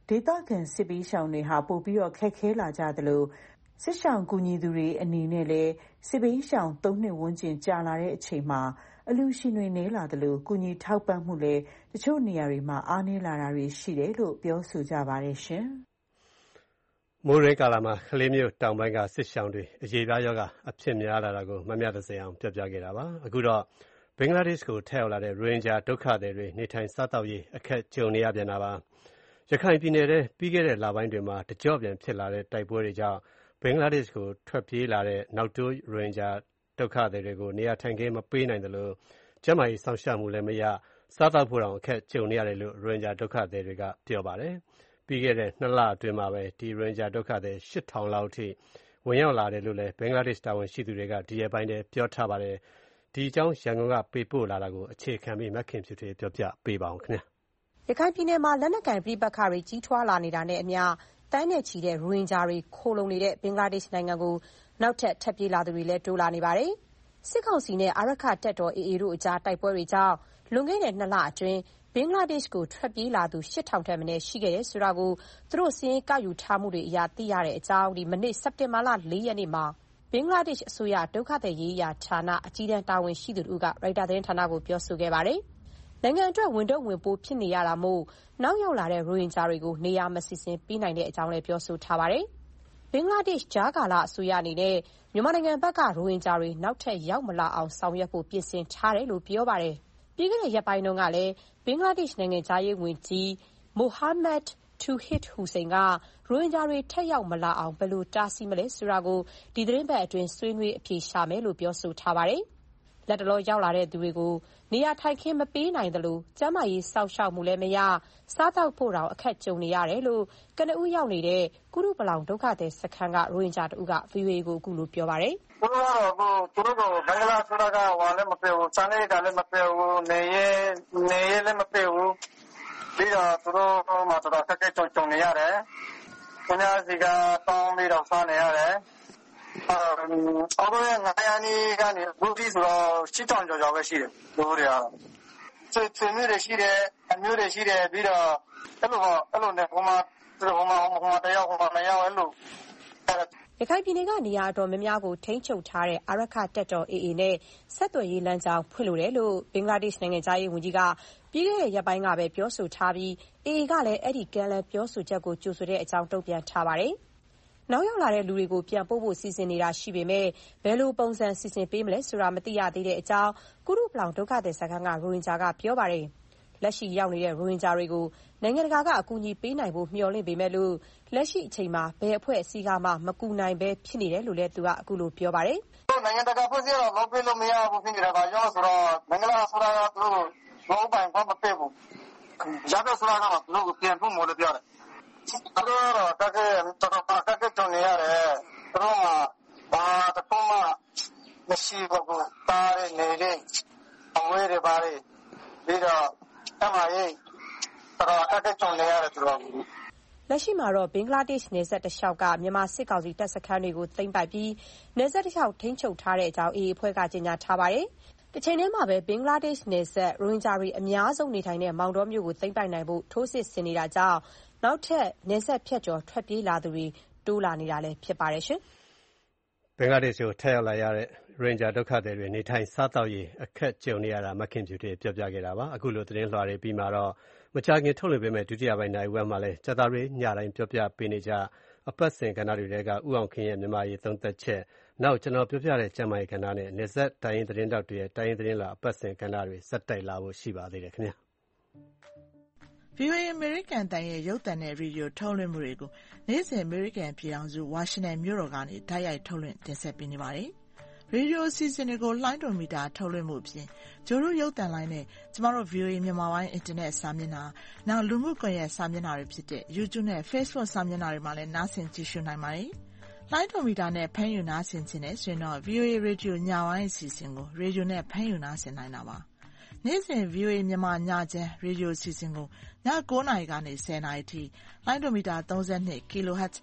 [SPEAKER 12] ဒေသခံစစ်ဘေးရှောင်တွေဟာပိုပြီးခက်ခဲလာကြသလိုစစ်ရှောင်ကူညီသူတွေအနေနဲ့လည်းစစ်ဘေးရှောင်3 နှစ်ဝန်းကျင်ကြာလာတဲ့အချိန်မှာအလူရှင်တွေနည်းလာသလိုကူညီထောက်ပံ့မှုလည်းတချို့နေရာတွေမှာအားနည်းလာတာတွေရှိတယ်လို့ပြောဆိုကြပါတယ်ရှင်
[SPEAKER 2] ။မိုးရင်းကာလမှာကလေးမျိုးတောင်ပိုင်းကစစ်ရှောင်တွေအရေးပြားရောဂါအဖြစ်များလာတာကိုမမျှတစေအောင်ပြပြခဲ့တာပါ။အခုတော့ဘင်္ဂလားဒေ့ရှ်ကိုထက်ရောက်လာတဲ့ရိုဟင်ဂျာဒုက္ခသည်တွေနေထိုင်စားသောက်ရေးအခက်ကြုံနေရပြန်တာပါ။ရခိုင်ပြည်နယ်ထဲပြီးခဲ့တဲ့လပိုင်းတွေမှာတကြော့ပြန်ဖြစ်လာတဲ့တိုက်ပွဲတွေကြောင့်ဘင်္ဂလားဒေ့ရှ်ကိုထွက်ပြေးလာတဲ့နောက်တိုးရိုဟင်ဂျာဒုက္ခသည်တွေကိုနေရာထိုင်ခင်းမပေးနိုင်သလိုကျန်းမာရေးစောင့်ရှောက်မှုလည်းမရစားသောက်ဖို့တောင်အခက်ကြုံနေရတယ်လို့ရိုဟင်ဂျာဒုက္ခသည်တွေကပြောပါတယ်။ပြီးခဲ့တဲ့2 လအတွင်းမှာပဲဒီရိုဟင်ဂျာဒုက္ခသည်8000 လောက်အထိဝင်ရောက်လာတယ်လို့လည်းဘင်္ဂလားဒေ့ရှ်တာဝန်ရှိသူတွေကဒီရက်ပိုင်းထဲပြောထားပါတယ်။ဒီအကြောင်းရန်ကုန်ကပေးပို့လာတာကိုအခြေခံပြီးမခင်ဖြူထွေးပြောပြပေးပါအောင်ခင်ဗျာ
[SPEAKER 14] ။ရခိုင်ပြည်နယ်မှာလက်နက်ကိုင်ပြည်ပခါတွေကြီးထွားလာနေတာနဲ့အမျှတန်းနဲ့ချီတဲ့ရိုဟင်ဂျာတွေခိုလုံနေတဲ့ဘင်္ဂလားဒေ့ရှ်နိုင်ငံကိုနောက်ထပ်ထပ်ပြေးလာသူတွေလည်းတိုးလာနေပါတယ်။စစ်ကောင်စီနဲ့အာရက္ခတပ်တော် AA တို့အကြားတိုက်ပွဲတွေကြောင့်လွန်ခဲ့တဲ့2 လအတွင်းဘင်္ဂလားဒေ့ရှ်ကိုထွက်ပြေးလာသူ8000 ထက်မနည်းရှိခဲ့တယ်ဆိုတာကိုသူတို့စာရင်းကောက်ယူထားမှုတွေအရသိရတဲ့အကြောင်းမနေ့စက်တင်ဘာလ4 ရက်နေ့မှာဘင်္ဂလားဒေ့ရှ်အစိုးရဒုက္ခသည်ရေးရာဌာနအကြီးတန်းတာဝန်ရှိသူတို့ကရိုက်တာသတင်းဌာနကိုပြောဆိုခဲ့ပါတယ်။နိုင်ငံအတွက်ဝန်ထုတ်ဝန်ပိုးဖြစ်နေရတာမို့နောက်ရောက်လာတဲ့ရိုဟင်ဂျာတွေကိုနေရာမစီစဉ်ပေးနိုင်တဲ့အကြောင်းလည်းပြောဆိုထားပါတယ်။ဘင်္ဂလားဒေ့ရှ်ဂျာကာလာအစိုးရအနေနဲ့မြန်မာနိုင်ငံဘက်ကရိုဟင်ဂျာတွေနောက်ထပ်ရောက်မလာအောင်ဆောင်ရွက်ဖို့ပြင်ဆင်ထားတယ်လို့ပြောပါတယ်။ပြီးခဲ့တဲ့ရက်ပိုင်းတုန်းကလည်းဘင်္ဂလားဒေ့ရှ်နိုင်ငံသားရေးဝန်ကြီးမိုဟာမက်Touhid Hussain ကရိုဟင်ဂျာတွေထက်ရောက်မလာအောင်ဘယ်လိုတားဆီးမလဲဆိုတာကိုဒီသတင်းပတ်အတွင်းဆွေးနွေးအဖြေရှာမယ်လို့ပြောဆိုထားပါတယ်။လက်တလောရောက်လာတဲ့သူတွေကိုနေရာထိုင်ခင်းမပေးနိုင်သလိုကျန်းမာရေးစောင့်ရှောက်မှုလည်းမရစားသောက်ဖို့တောင်အခက်ကြုံနေရတယ်လို့ကနဦးရောက်နေတဲ့ကုရုပလောင်ဒုက္ခသည်စခန်းကရိုဟင်ဂျာတဦးက VOA ကိုအခုလိုပြောပါတယ်
[SPEAKER 15] ။သူတို့ကတော့ဘင်္ဂလားဆိုတာကဟောလည်းမပေးဘူးစားနေတာလည်းမပေးဘူးနေရဲလည်းမပေးဘူးပြီးတော့သူတို့မှတော်တော်ခက်ခဲကြုံနေရတယ်။ခင်ဗျားစီကတောင်းပြီးတော့စားနေရတယ်။အော်ဘယ်9 ရက်နေ့ကနေအခုထိဆိုတော့8000 ကျော်ပဲရှိတယ်လူတွေကတော့ဆွေမျိုးတွေရှိတယ်အမျိုးတွေရှိတယ်ပြီးတော့အဲ့လိုနဲ့ဟိုမှာတယောက်2ယောက်အဲ့လို
[SPEAKER 14] ရခိုင်ပြည်နယ်ကနေရာအတော်များများကိုထိန်းချုပ်ထားတဲ့အာရက္ခတပ်တော် AA နဲ့ဆက်သွယ်ရေးလမ်းကြောင်းဖွင့်လိုတယ်လို့ဘင်္ဂလားဒေ့ရှ်နိုင်ငံသားရေးဝန်ကြီးကပြီးခဲ့တဲ့ရက်ပိုင်းကပဲပြောဆိုထားပြီး AA ကလည်းအဲ့ဒီကမ်းလှမ်းပြောဆိုချက်ကိုကြိုဆိုတဲ့အကြောင်းတုံ့ပြန်ထားပါတယ်။နောက်ရောက်လာတဲ့လူတွေကိုပြန်ပို့ဖို့စီစဉ်နေတာရှိပေမဲ့ဘယ်လိုပုံစံစီစဉ်ပေးမလဲဆိုတာမသိရသေးတဲ့အကြောင်းကုရုပလောင်ဒုက္ခသည်စခန်းကရိုဟင်ဂျာကပြောပါတယ်။လက်ရှိရောက်နေတဲ့ရိုဟင်ဂျာတွေကိုနိုင်ငံတကာကအကူအညီပေးနိုင်ဖို့မျှော်လင့်ပေမဲ့လို့လက်ရှိအချိန်မှာဘယ်အဖွဲ့အစည်းကမှမကူနိုင်ပဲဖြစ်နေတယ်လို့လည်းသူကအခုလိုပြောပါတယ်
[SPEAKER 15] ။နိုင်ငံတကာဖွဲ့စည်းတော့လုပ်ပေးလို့မရဘူးဖြစ်နေတာပါရောဆိုတော့နိုင်ငံတကာဆိုတာကသူတို့ဘောပိုင်ဘာမပေးဘူး။ရတဲ့ဆိုတာကသူတို့ပြန်ဖို့မလို့ပြောတယ်။အဲ့တော့တကယ်ကြုံနေရတယ်။သူတို့ကဘာတခုမှမရှိဘူးတားနေတဲ့အဝေးတွေပါလေပြီးတော့အမရေးတော့အခက်ကြုံနေရတယ်သူတို့
[SPEAKER 14] လက်ရှိမှာတော့ဘင်္ဂလားဒေ့ရှ်နယ်စပ်တစ်လျှောက်ကမြန်မာစစ်ကောင်စီတပ်စခန်းတွေကိုသိမ်းပိုက်ပြီးနယ်စပ်တစ်လျှောက်ထိန်းချုပ်ထားတဲ့အကြောင်း AA အဖွဲ့ကကြေညာထားပါတယ်။တစ်ချိန်တည်းမှာပဲဘင်္ဂလားဒေ့ရှ်နယ်စပ်ရိုဟင်ဂျာတွေအများဆုံးနေထိုင်တဲ့မောင်တောမြို့ကိုသိမ်းပိုက်နိုင်ဖို့ထိုးစစ်ဆင်နေတာကြောင့်နောက်ထပ်နယ်စပ်ဖြတ်ကျော်ထွက်ပြေးလာသူတွေတိုးလာနေတာလည်းဖြစ်ပါတယ်ရှင်
[SPEAKER 2] ။ဘင်္ဂလားဒေ့ရှ်ကိုထက်ရောက်လာရတဲ့ရိုဟင်ဂျာဒုက္ခသည်တွေနေထိုင်စားသောက်ရေးအခက်ကြုံနေရတာမခင်ဖြူတွေပြောပြခဲ့တာပါ။အခုလိုသတင်းလွှာတွေပြီးမှာတော့မကြာခင်ထုတ်လွှင့်ပေးမယ့်ဒုတိယပိုင်းနိုင်ဝက်မှာလည်းကြာသပတေးညတိုင်းပြောပြပေးနေကြအပတ်စဉ်ကဏ္ဍတွေထဲကဥအောင်ခင်ရဲ့မြန်မာရေးသုံးသက်ချက်နောက်ကျွန်တော်ပြောပြတဲ့ကျမ်းမာရေးကဏ္ဍနဲ့နေဆက်တိုင်းရင်းသတင်းတောက်တွေရဲ့တိုင်းရင်းသတင်းလာအပတ်စဉ်ကဏ္ဍတွေစက်တိုက်လာဖို့ရှိပါသေးတယ်ခင်ဗျာ
[SPEAKER 5] ။ VOA American တန်ရဲ့ရုပ်သံနဲ့ရေဒီယိုထုတ်လွှင့်မှုတွေကိုနေ့စဉ် American ပြည်ထောင်စုဝါရှင်တန်မြို့တော်ကနေတိုက်ရိုက်ထုတ်လွှင့်တင်ဆက်ပေးနေပါတယ်။ရေဒီယိုအစီအစဉ်တွေကိုလှိုင်းတော်မီတာထုတ်လွှင့်မှုအပြင်ကျိုးတို့ရုပ်သံလိုင်းနဲ့ကျမတို့ VOA မြန်မာပိုင်းအင်တာနက်စာမျက်နှာနောက်လူမှုကွန်ရက်စာမျက်နှာတွေဖြစ်တဲ့ YouTube နဲ့ Facebook စာမျက်နှာတွေမှာလည်းနားဆင်ကြည့်ရှုနိုင်ပါတယ်။လှိုင်းတော်မီတာနဲ့ဖမ်းယူနားဆင်ခြင်းနဲ့ဆိုရင်တော့ VOA Radio ညပိုင်းအစီအစဉ်ကိုရေဒီယိုနဲ့ဖမ်းယူနားဆင်နိုင်တာပါ။နေ့စဉ် VOA မြန်မာညချမ်းရေဒီယိုအစီအစဉ်ကိုည9:00 နာရီကနေ10:00 နာရီထိလိုင်းဒိုမီတာ32 kHz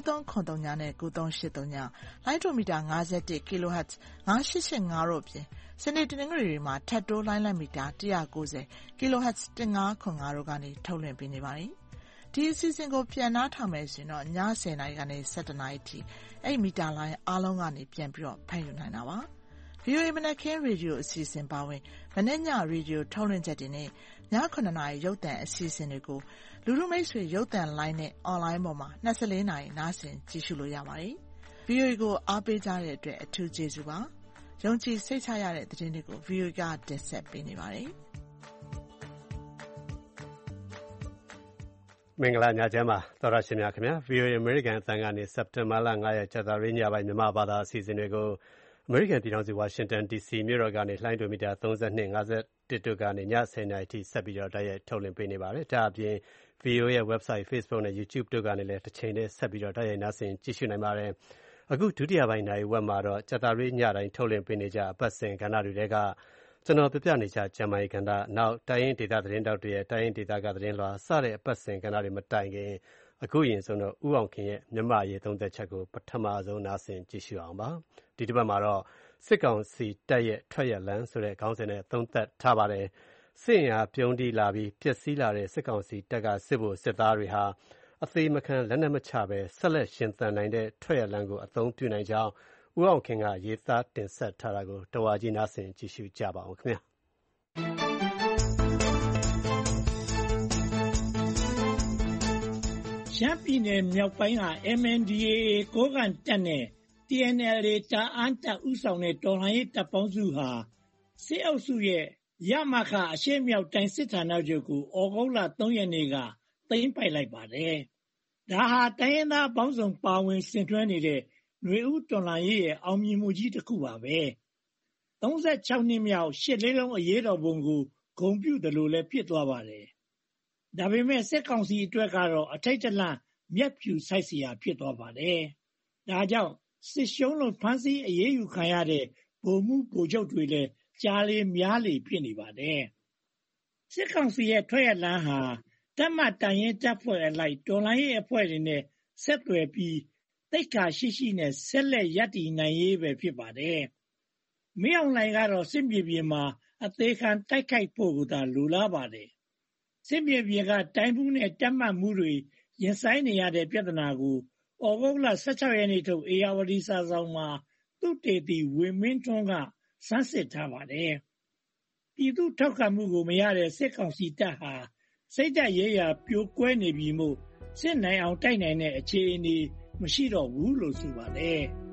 [SPEAKER 5] 9303နဲ့9383လိုင်းဒိုမီတာ51 kHz 9885တို့ဖြင့်စနေတနင်္ဂနွေတွေမှာထပ်တိုးလိုင်းလက်မီတာ190 kHz 1505တို့ကနေထုတ်လွှင့်ပေးနေပါတယ်။ဒီအစီအစဉ်ကိုပြန်နားထောင်မယ်ဆိုရင်တော့ည10:00 နာရီကနေ17:00 နာရီထိအဲ့မီတာလိုင်းအားလုံးကနေပြန်ပြီးတော့ဖန်ယူနိုင်တာပါ။ VOA မနက်ခင်းရေဒီယိုအစီအစဉ်ပါဝင်မနေ့ညရေဒီယိုထုတ်လွှင့်ချက်တွေနဲ့ည9:00 နာရီရုပ်သံအစီအစဉ်တွေကိုလူလူမိတ်ဆွေရုပ်သံလိုင်းနဲ့အွန်လိုင်းပေါ်မှာ24 နာရီနားဆင်ကြည့်ရှုလို့ရပါတယ်။ VOA ကိုအားပေးကြတဲ့အတွက်အထူးကျေးဇူးပါ။ယုံကြည်စိတ်ချရတဲ့သတင်းတွေကို VOA ကတင်ဆက်ပေးနေပါတယ်။
[SPEAKER 2] မင်္ဂလာညချမ်းပါသောရရှင်များခင်ဗျာ VOA American အသံကနေစက်တင်ဘာလ9ရက်ကြာသပတေးညပိုင်းမြန်မာဘာသာအစီအစဉ်တွေကို American ပြည်ထောင်စု Washington DC မြို့တော်ကနေလှိုင်းဒိုမီတာ32 51တို့ကနေည10:00 နာရီထိဆက်ပြီးတော့တိုက်ရိုက်ထုတ်လွှင့်ပေးနေပါတယ်။ဒါအပြင် VOA ရဲ့ website Facebook နဲ့ YouTube တို့ကနေလည်းတစ်ချိန်တည်းဆက်ပြီးတော့တိုက်ရိုက်နားဆင်ကြည့်ရှုနိုင်ပါတယ်။အခုဒုတိယပိုင်းနိုင်ဝက်မှာတော့ကြာသပတေးညတိုင်းထုတ်လွှင့်ပေးနေကြအပတ်စဉ်ကဏ္ဍတွေကကျွန်တော်ပြပြနေကြကျမ်းမာရေးကဏ္ဍနောက်တိုင်းရင်းဒေသသတင်းတောက်တွေရဲ့တိုင်းရင်းဒေသကသတင်းလွှာစတဲ့အပတ်စဉ်ကဏ္ဍတွေမတိုင်ခင်အခုရင်ဆုံးတော့ဦးအောင်ခင်ရဲ့မြန်မာရေးသုံးသက်ချက်ကိုပထမဆုံးနားဆင်ကြည့်ရှုအောင်ပါဒီတစ်ပတ်မှာတော့စစ်ကောင်စီတပ်ရဲ့ထွက်ရလန်းဆိုတဲ့ခေါင်းစဉ်နဲ့သုံးသက်ထားပါတယ်စစ်ရင်အားပြုံးတီးလာပြီးပျက်စီးလာတဲ့စစ်ကောင်စီတပ်ကစစ်ဖို့စစ်သားတွေဟာအသေးမခံလက်နက်မချပဲဆက်လက်ရှင်သန်နိုင်တဲ့ထွက်ရလန်းကိုအသုံးပြုနိုင်ကြောင်းဦးအောင်ခင်ကရေးသားတင်ဆက်ထားတာကိုတဝါကြီးနားဆင်ကြည့်ရှုကြပါအောင်ခင်ဗျာ
[SPEAKER 16] ရှမ်းပြည်နယ်မြောက်ပိုင်းက MNDAA ကိုးကန့်တပ်နဲ့ TNLA တအာင်းတပ်ဦးဆောင်တဲ့တော်လှန်ရေးတပ်ပေါင်းစုဟာစစ်အုပ်စုရဲ့ရမခအရှေ့မြောက်တိုင်းစစ်ဌာနချုပ်ကိုဩဂုတ်လ3ရက်နေ့ကသိမ်းပိုက်လိုက်ပါတယ်။ဒါဟာတိုင်းရင်းသားပေါင်းစုံပါဝင်ဆင်နွှဲနေတဲ့ຫນွေဦးတော်လှန်ရေးရဲ့အောင်မြင်မှုကြီးတစ်ခုပါပဲ။36နှစ်မြောက်ရှစ်လေးလုံးအရေးတော်ပုံကိုဂုဏ်ပြုတယ်လို့လည်းဖြစ်သွားပါတယ်။ဒါပေမဲ့စစ်ကောင်စီအတွက်ကတော့အထိတ်တလန့်မျက်ဖြူဆိုက်เสียဖြစ်သွားပါတယ်။ဒါကြောင့်စစ်ရှုံးလို့ဖမ်းဆီးအရေးယူခံရတဲ့ဗိုလ်မှူးဗိုလ်ချုပ်တွေလည်းကြားလေများလေဖြစ်နေပါတယ်။စစ်ကောင်စီရဲ့ထွက်ရလန်းဟာတပ်မတိုင်ရင်တပ်ဖွဲ့အလိုက်တော်လှန်ရေးအဖွဲ့တွေနဲ့ဆက်သွယ်ပြီးတိတ်ခါရှိနဲ့ဆက်လက်ရပ်တည်နိုင်ရေးပဲဖြစ်ပါတယ်။မင်းအောင်လှိုင်ကတော့စစ်မြေပြင်မှာအသေးခံတိုက်ခိုက်ဖို့ကသာလိုလားပါတယ်။စစ်မြေပြင်ကတိုင်းမှုနဲ့တပ်မှတ်မှုတွေရင်ဆိုင်နေရတဲ့ပြဿနာကိုဩဂုတ်လ16ရက်နေ့ထုတ်အေယာဝတီစာဆောင်မှာသူတေတီဝေမင်းထွန်းကစမ်းစစ်ထားပါတယ်။ပြည်သူထောက်ခံမှုကိုမရတဲ့စစ်ကောင်စီတပ်ဟာစိတ်ဓာတ်ရေးရာပြိုကွဲနေပြီမို့စစ်နိုင်အောင်တိုက်နိုင်တဲ့အခြေအနေမရှိတော့ဘူးလို့ဆိုပါတယ်။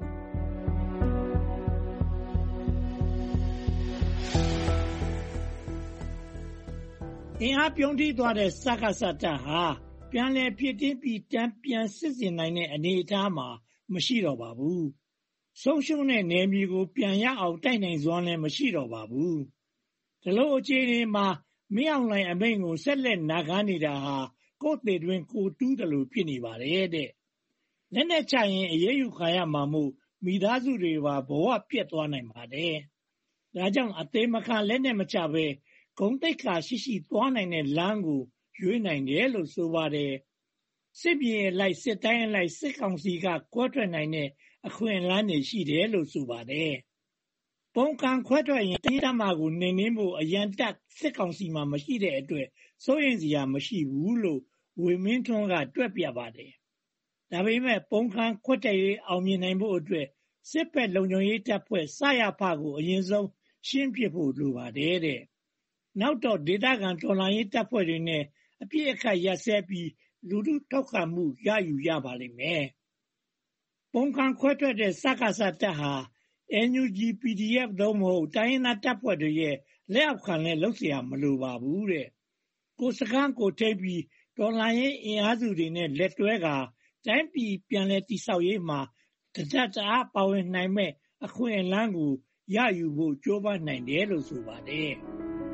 [SPEAKER 16] အင်အားပြုံးတီးသွားတဲ့စကစတပ်ဟာပြန်လည်ဖြစ်တင်းပြီးတန်းပြန်စစ်စင်နိုင်တဲ့အနေအထားမှာမရှိတော့ပါဘူး။ဆုံးရှုံးတဲ့နယ်မြေကိုပြန်ရအောင်တိုက်နိုင်စွမ်းလည်းမရှိတော့ပါဘူး။ဒီလိုအခြေအနေမှာမင်းအောင်လှိုင်အမိန့်ကိုဆက်လက်နာခံနေတာဟာကိုယ်သေးတွင်ကိုတူးတယ်လို့ဖြစ်နေပါတယ်တဲ့။လက်နဲ့ချရင်အရေးယူခံရမှာမို့မိသားစုတွေပါဘဝပြတ်သွားနိုင်ပါတယ်။ဒါကြောင့်အသေးမခံလက်နဲ့မချပဲဂုံတိတ်ခါရှိသွားနိုင်တဲ့လမ်းကိုရွေးနိုင်တယ်လို့ဆိုပါတယ်။စစ်ပြေအလိုက်စစ်တိုင်းအလိုက်စစ်ကောင်စီကကွဲထွက်နိုင်တဲ့အခွင့်အလမ်းတွေရှိတယ်လို့ဆိုပါတယ်။ပုံကံခွဲထွက်ရင်တိုင်းတပ်မကိုနှိမ်နှင်းဖို့အရန်တပ်စစ်ကောင်စီမှာမရှိတဲ့အတွက်စိုးရင်စရာမရှိဘူးလို့ဝေမင်းထွန်းကတွက်ပြပါတယ်။ဒါပေမဲ့ပုံကံခွဲထွက်ရေးအောင်မြင်နိုင်ဖို့အတွက်စစ်ဘက်လုံခြုံရေးတပ်ဖွဲ့စရဖကိုအရင်ဆုံးရှင်းပြဖို့လိုပါတယ်တဲ့။နောက်တော့ဒေသခံတော်လှန်ရေးတပ်ဖွဲ့တွေနဲ့အပြည့်အခက်ရပ်စဲပြီးလူထုထောက်ခံမှုရယူရပါလိမ့်မယ်။ပုံကံခွဲထွက်တဲ့စကစတပ်ဟာ NUG PDF သို့မဟုတ်တိုင်းရင်းသားတပ်ဖွဲ့တွေရဲ့လက်အောက်ခံနဲ့လုပ်เสียမလိုပါဘူးတဲ့။ကိုစကန်းကိုထိပ်ပြီးတော်လှန်ရေးအင်အားစုတွေနဲ့လက်တွဲကတိုင်းပြည်ပြန်လည်တည်ဆောက်ရေးမှာတဒတ်တအားပါဝင်နိုင်မဲ့အခွင့်အလမ်းကိုရယူဖို့ကြိုးပမ်းနိုင်တယ်လို့ဆိုပါတယ်။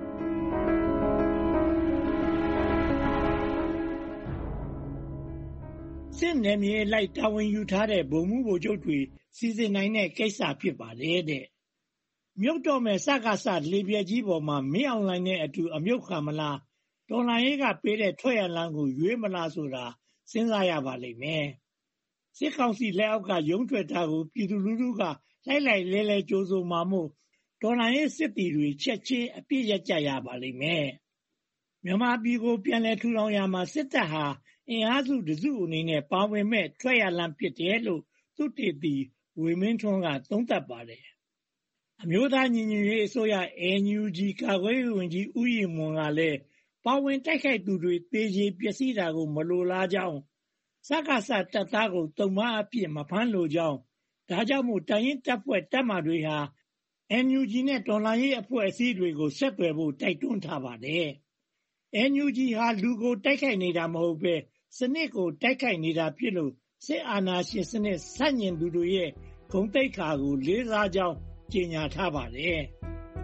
[SPEAKER 16] စစ်နယ်မြေလိုက်တာဝန်ယူထားတဲ့ဗိုလ်မှူးဗိုလ်ချုပ်တွေစီစဉ်နိုင်တဲ့ကိစ္စဖြစ်ပါတယ်တဲ့။မြုပ်တော့မဲ့စကစလေပြည့်ကြီးပေါ်မှာမင်းအောင်လှိုင်နဲ့အတူအမြုပ်ခံမလားတော်လှန်ရေးကပေးတဲ့ထွက်ရလန်းကိုရွေးမလားဆိုတာစဉ်းစားရပါလိမ့်မယ်။စစ်ကောင်စီလက်အောက်ကရုံးထွက်တာကိုပြည်သူလူထုကလိုက်လဲကြိုးစိုးမှာမို့တော်လှန်ရေးစစ်တီတွေချက်ချင်းအပြစ်ရကြရပါလိမ့်မယ်။မြန်မာပြည်ကိုပြန်လည်ထူထောင်ရမှာစစ်တပ်ဟာအင်အားစုတစုအနေနဲ့ပါဝင်မဲ့ထွက်ရလမ်းဖြစ်တယ်လို့သုတေသီဝေမင်းထွန်းကသုံးသပ်ပါတယ်။အမျိုးသားညီညွတ်ရေးအစိုးရ NUG ကာကွယ်ရေးဝန်ကြီးဦးရည်မွန်ကလည်းပါဝင်တိုက်ခိုက်သူတွေသေကျေပျက်စီးတာကိုမလိုလားကြောင်းစကစတပ်သားကိုတုံမအဖြစ်မဖမ်းလိုကြောင်းဒါကြောင့်မို့တိုင်ရင်တပ်ဖွဲ့တပ်မှတွေဟာ NUG နဲ့တော်လှန်ရေးအဖွဲ့အစည်းတွေကိုဆက်သွယ်ဖို့တိုက်တွန်းထားပါတယ်။ NUG ဟာလူကိုတိုက်ခိုက်နေတာမဟုတ်ပဲစနစ်ကိုတိုက်ခိုက်နေတာဖြစ်လို့စစ်အာဏာရှင်စနစ်ဆန့်ကျင်သူတွေရဲ့ဂုဏ်သိက္ခာကိုလေးစားကြောင်းကြေညာထားပါတယ်။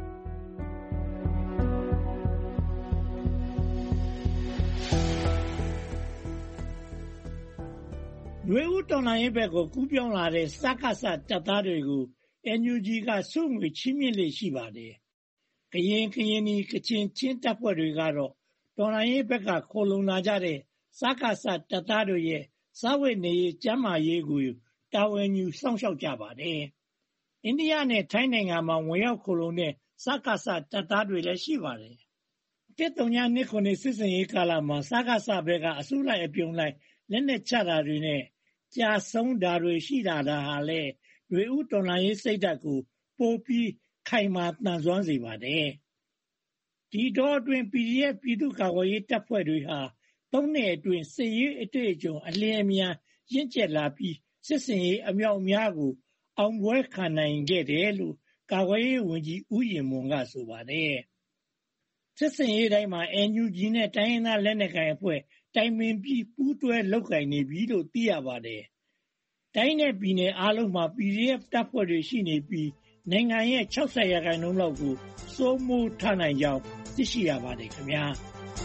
[SPEAKER 16] နွေဦးတော်လှန်ရေးဘက်ကိုကူးပြောင်းလာတဲ့စကစတပ်သားတွေကို NUG ကစုငွေချီးမြှင့်လေ့ရှိပါတယ်။ကရင်ကရင်နီကချင်ချင်းတပ်ဖွဲ့တွေကတော့တော်လှန်ရေးဘက်ကခိုလုံလာကြတဲ့စကစတပ်သားတွေရဲ့စားဝတ်နေရေးကျန်းမာရေးကိုတာဝန်ယူစောင့်ရှောက်ကြပါတယ်။အိန္ဒိယနဲ့ထိုင်းနိုင်ငံမှာဝင်ရောက်ခိုလုံတဲ့စကစတပ်သားတွေလည်းရှိပါတယ်။1929စစ်စင်ရေးကာလမှာစကစဘက်ကအစုလိုက်အပြုံလိုက်လက်နက်ချတာတွေနဲ့ကြာဆုံးတာတွေရှိတာဟာလည်းနွေဦးတော်လှန်ရေးစိတ်ဓာတ်ကိုပိုပြီးခိုင်မာတန်ဆွမ်းစေပါတယ်။ဒီတော့အတွင်း PDF ပြည်သူ့ကာကွယ်ရေးတပ်ဖွဲ့တွေဟာ3နှစ်အတွင်းစစ်ရေးအတွေ့အကြုံအလင်းအမြန်ရင့်ကျက်လာပြီးစစ်စင်ရေးအမြောက်အများကိုအောင်ပွဲခံနိုင်ခဲ့တယ်လို့ကာကွယ်ရေးဝန်ကြီးဦးရင်မွန်ကဆိုပါတယ်။စစ်စင်ရေးတိုင်းမှာ NUG နဲ့တိုင်းရင်းသားလက်နက်ကိုင်အဖွဲ့တိုင်ပင်ပြီးပူးတွဲလုပ်ကိုင်နေပြီလို့သိရပါတယ်။တိုင်းနဲ့ပြည်နယ်အားလုံးမှာ PDF တပ်ဖွဲ့တွေရှိနေပြီးနိုင်ငံရဲ့60% လောက်ကိုစိုးမိုးထားနိုင်ကြောင်းသိရှိရပါတယ်ခင်ဗျာ။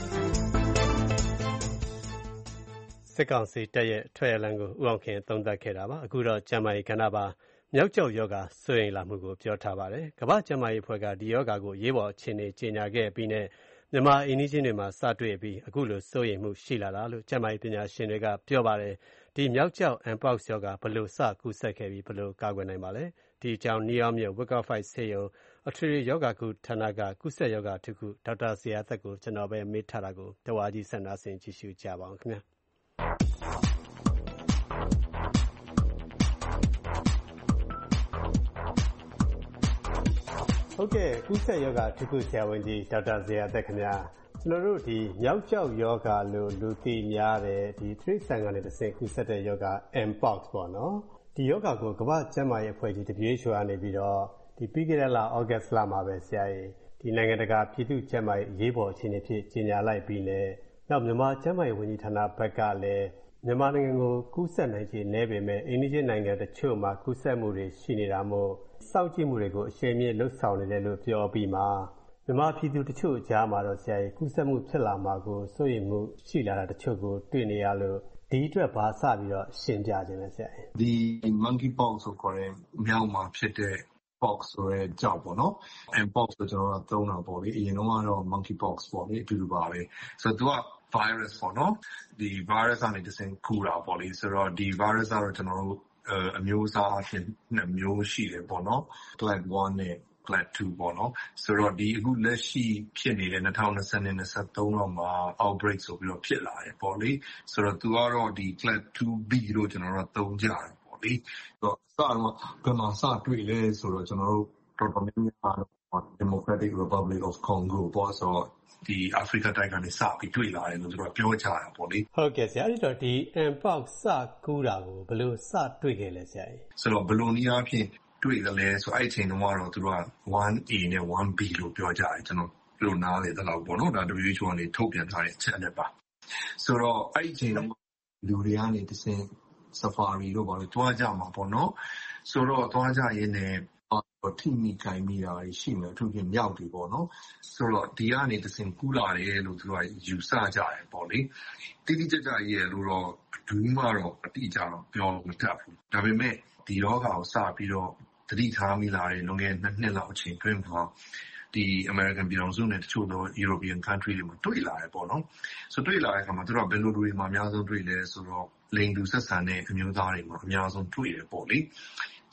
[SPEAKER 2] စစ်ကောင်စီတပ်ရဲ့ထွက်ရလမ်းကိုဦးအောင်ခင်သုံးသပ်ခဲ့တာပါအခုတော့ကျန်းမာရေးကဏ္ဍပါမြောက်ကျောက်ယောဂစိုးရိမ်လာမှုကိုပြောထားပါတယ်ကမ္ဘာ့ကျန်းမာရေးအဖွဲ့ကဒီယောဂကိုရေးပေါ်အခြေအနေကြေညာခဲ့ပြီးနဲ့မြန်မာအိန္ဒိချင်းတွေမှာစတွေ့ပြီးအခုလိုစိုးရိမ်မှုရှိလာတာလို့ကျန်းမာရေးပညာရှင်တွေကပြောပါတယ်ဒီမြောက်ကျောက် Mpox ယောဂဘယ်လိုစကူးစက်ခဲ့ပြီးဘယ်လိုကာကွယ်နိုင်ပါလဲဒီအကြောင်း New York မြို့ Wickoffဆေးရုံအထွေထွေယောဂကုဌာနကကုသယောဂထုခုဒေါက်တာဇေယျသက်ကိုကျွန်တော်ပဲမေးထားတာကိုတဝါကြီးဆက်နာဆင်ကြည့်ရှုကြပါအောင်ခင်ဗျာဟုတ်ကဲ့ကုသယောဂထုခုဆရာဝန်ကြီးဒေါက်တာဇေယျသက်ခင်ဗျာကျွန်တော်တို့ဒီမြောက်ကျောက်ယောဂလို့လူသိများတယ်ဒီသရိတ်ဆန်ကနေတစ်ဆင့်ကုသတဲ့ယောဂ Mpox ပေါ့နော်ဒီယောဂကိုကမ္ဘာ့ကျန်းမာရေးအဖွဲ့ကြီး WHO ကနေပြီးတော့ဒီပြီးခဲ့တဲ့လ August လမှာပဲဆရာကြီးဒီနိုင်ငံတကာပြည်သူ့ကျန်းမာရေးအရေးပေါ်အခြေအနေဖြစ်ကြေညာလိုက်ပြီးနဲ့နောက်မြန်မာကျန်းမာရေးဝန်ကြီးဌာနဘက်ကလည်းမြန်မာနိုင်ငံကိုကူးစက်နိုင်ခြေနည်းပေမဲ့အိန္ဒိယနိုင်ငံတချို့မှာကူးစက်မှုတွေရှိနေတာမို့စောင့်ကြည့်မှုတွေကိုအရှိန်မြင့်လှုပ်ဆောင်နေတယ်လို့ပြောပြီးမှမြန်မာပြည်သူတချို့အကြားမှာတော့ဆရာကြီးကူးစက်မှုဖြစ်လာမှာကိုစိုးရိမ်မှုရှိလာတာတချို့ကိုတွေ့နေရလို့ဒီအတွက်ဘာစပြီးတော့ရှင်းပြခြင်းလဲဆရာကြီး
[SPEAKER 17] ဒီ monkeypox ဆိုခေါ်တဲ့မြောက်မှာဖြစ်တဲ့ pox ဆိုတဲ့ကြောက်ပေါ့နော် Mpox ဆိုကျွန်တော်တို့သုံးတာပေါ့လေအရင်တော့ကတော့ monkeypox ပေါ့လေအတူတူပါပဲဆိုတော့သူက virus ပေါ့နော်ဒီ virus ကနေတစ်ဆင့်ကူတာပေါ့လေဆိုတော့ဒီ virus ကတော့ကျွန်တော်တို့အမျိုးအစားအဖြစ်နှစ်မျိုးရှိတယ်ပေါ့နော် clade 1နဲ့ clade 2ပေါ့နော်ဆိုတော့ဒီအခုလက်ရှိဖြစ်နေတဲ့2020-23တော့မှာ outbreak ဆိုပြီးတော့ဖြစ်လာတယ်ပေါ့လေဆိုတော့သူကတော့ဒီ clade 2B လို့ကျွန်တော်တို့သုံးကြတယ်ပေါ့လေဆိုတော့စတော့ဘယ်မှာစတွေ့လဲဆိုတော့ကျွန်တော်တို့တော်တော်များများ Democratic Republic of Congo ပေါ့ဆိုတော့ဒီအာဖရိကတိုက်ကနေစပြီးတွေ့လာတယ်လို့သူတို့ပြောကြတာပေါ့လေ
[SPEAKER 2] ဟုတ်ကဲ့ဆရာအဲ့တော့ဒီ Mpox စကူးတာကိုဘယ်လိုစတွေ့ခဲ့လဲဆရာကြီး
[SPEAKER 17] ဆိုတော့ဘယ်လိုနည်းအားဖြင့်တွေ့တယ်လဲဆိုအဲ့အချိန်တုန်းကတော့သူတို့က 1A နဲ့ 1B လို့ပြောကြတယ်ကျွန်တော်တို့နားလေတဲ့လောက်ပေါ့နော်ဒါ WHO ကနေထုတ်ပြန်ထားတဲ့အချက်နဲ့ပါဆိုတော့အဲ့အချိန်တုန်းလူတွေကနေတစ်ဆင့် safari လို့ပေါ့လေတွားကြမှာပေါ့နော်ဆိုတော့တွားကြရင်းနဲ့ထိမိခိုင်းမိတာရှိမယ်အထူးဖြင့်မြောက်တွေပေါ့နော်ဆိုတော့ဒီကနေတစ်ဆင့်ကူးလာတယ်လို့သူကယူဆကြတယ်ပေါ့လေတိတိကျကျရဲ့လို့တော့ဘူးမှတော့အတိအကျတော့ပြောမတတ်ဘူးဒါပေမဲ့ဒီရောဂါကိုစပြီးတော့သတိထားမိလာတယ်လွန်ခဲ့တဲ့2နှစ်လောက်အချိန်တွင်းမှာဒီ American ပြည်ထောင်စုနဲ့တချို့သော European country တွေမှာတွေ့လာတယ်ပေါ့နော်ဆိုတွေ့လာတဲ့အခါမှာသူတို့ကဘယ်လိုတွေမှာအများဆုံးတွေ့လဲဆိုတော့လိင်တူဆက်ဆံတဲ့အမျိုးသားတွေမှာအများဆုံးတွေ့တယ်ပေါ့လေ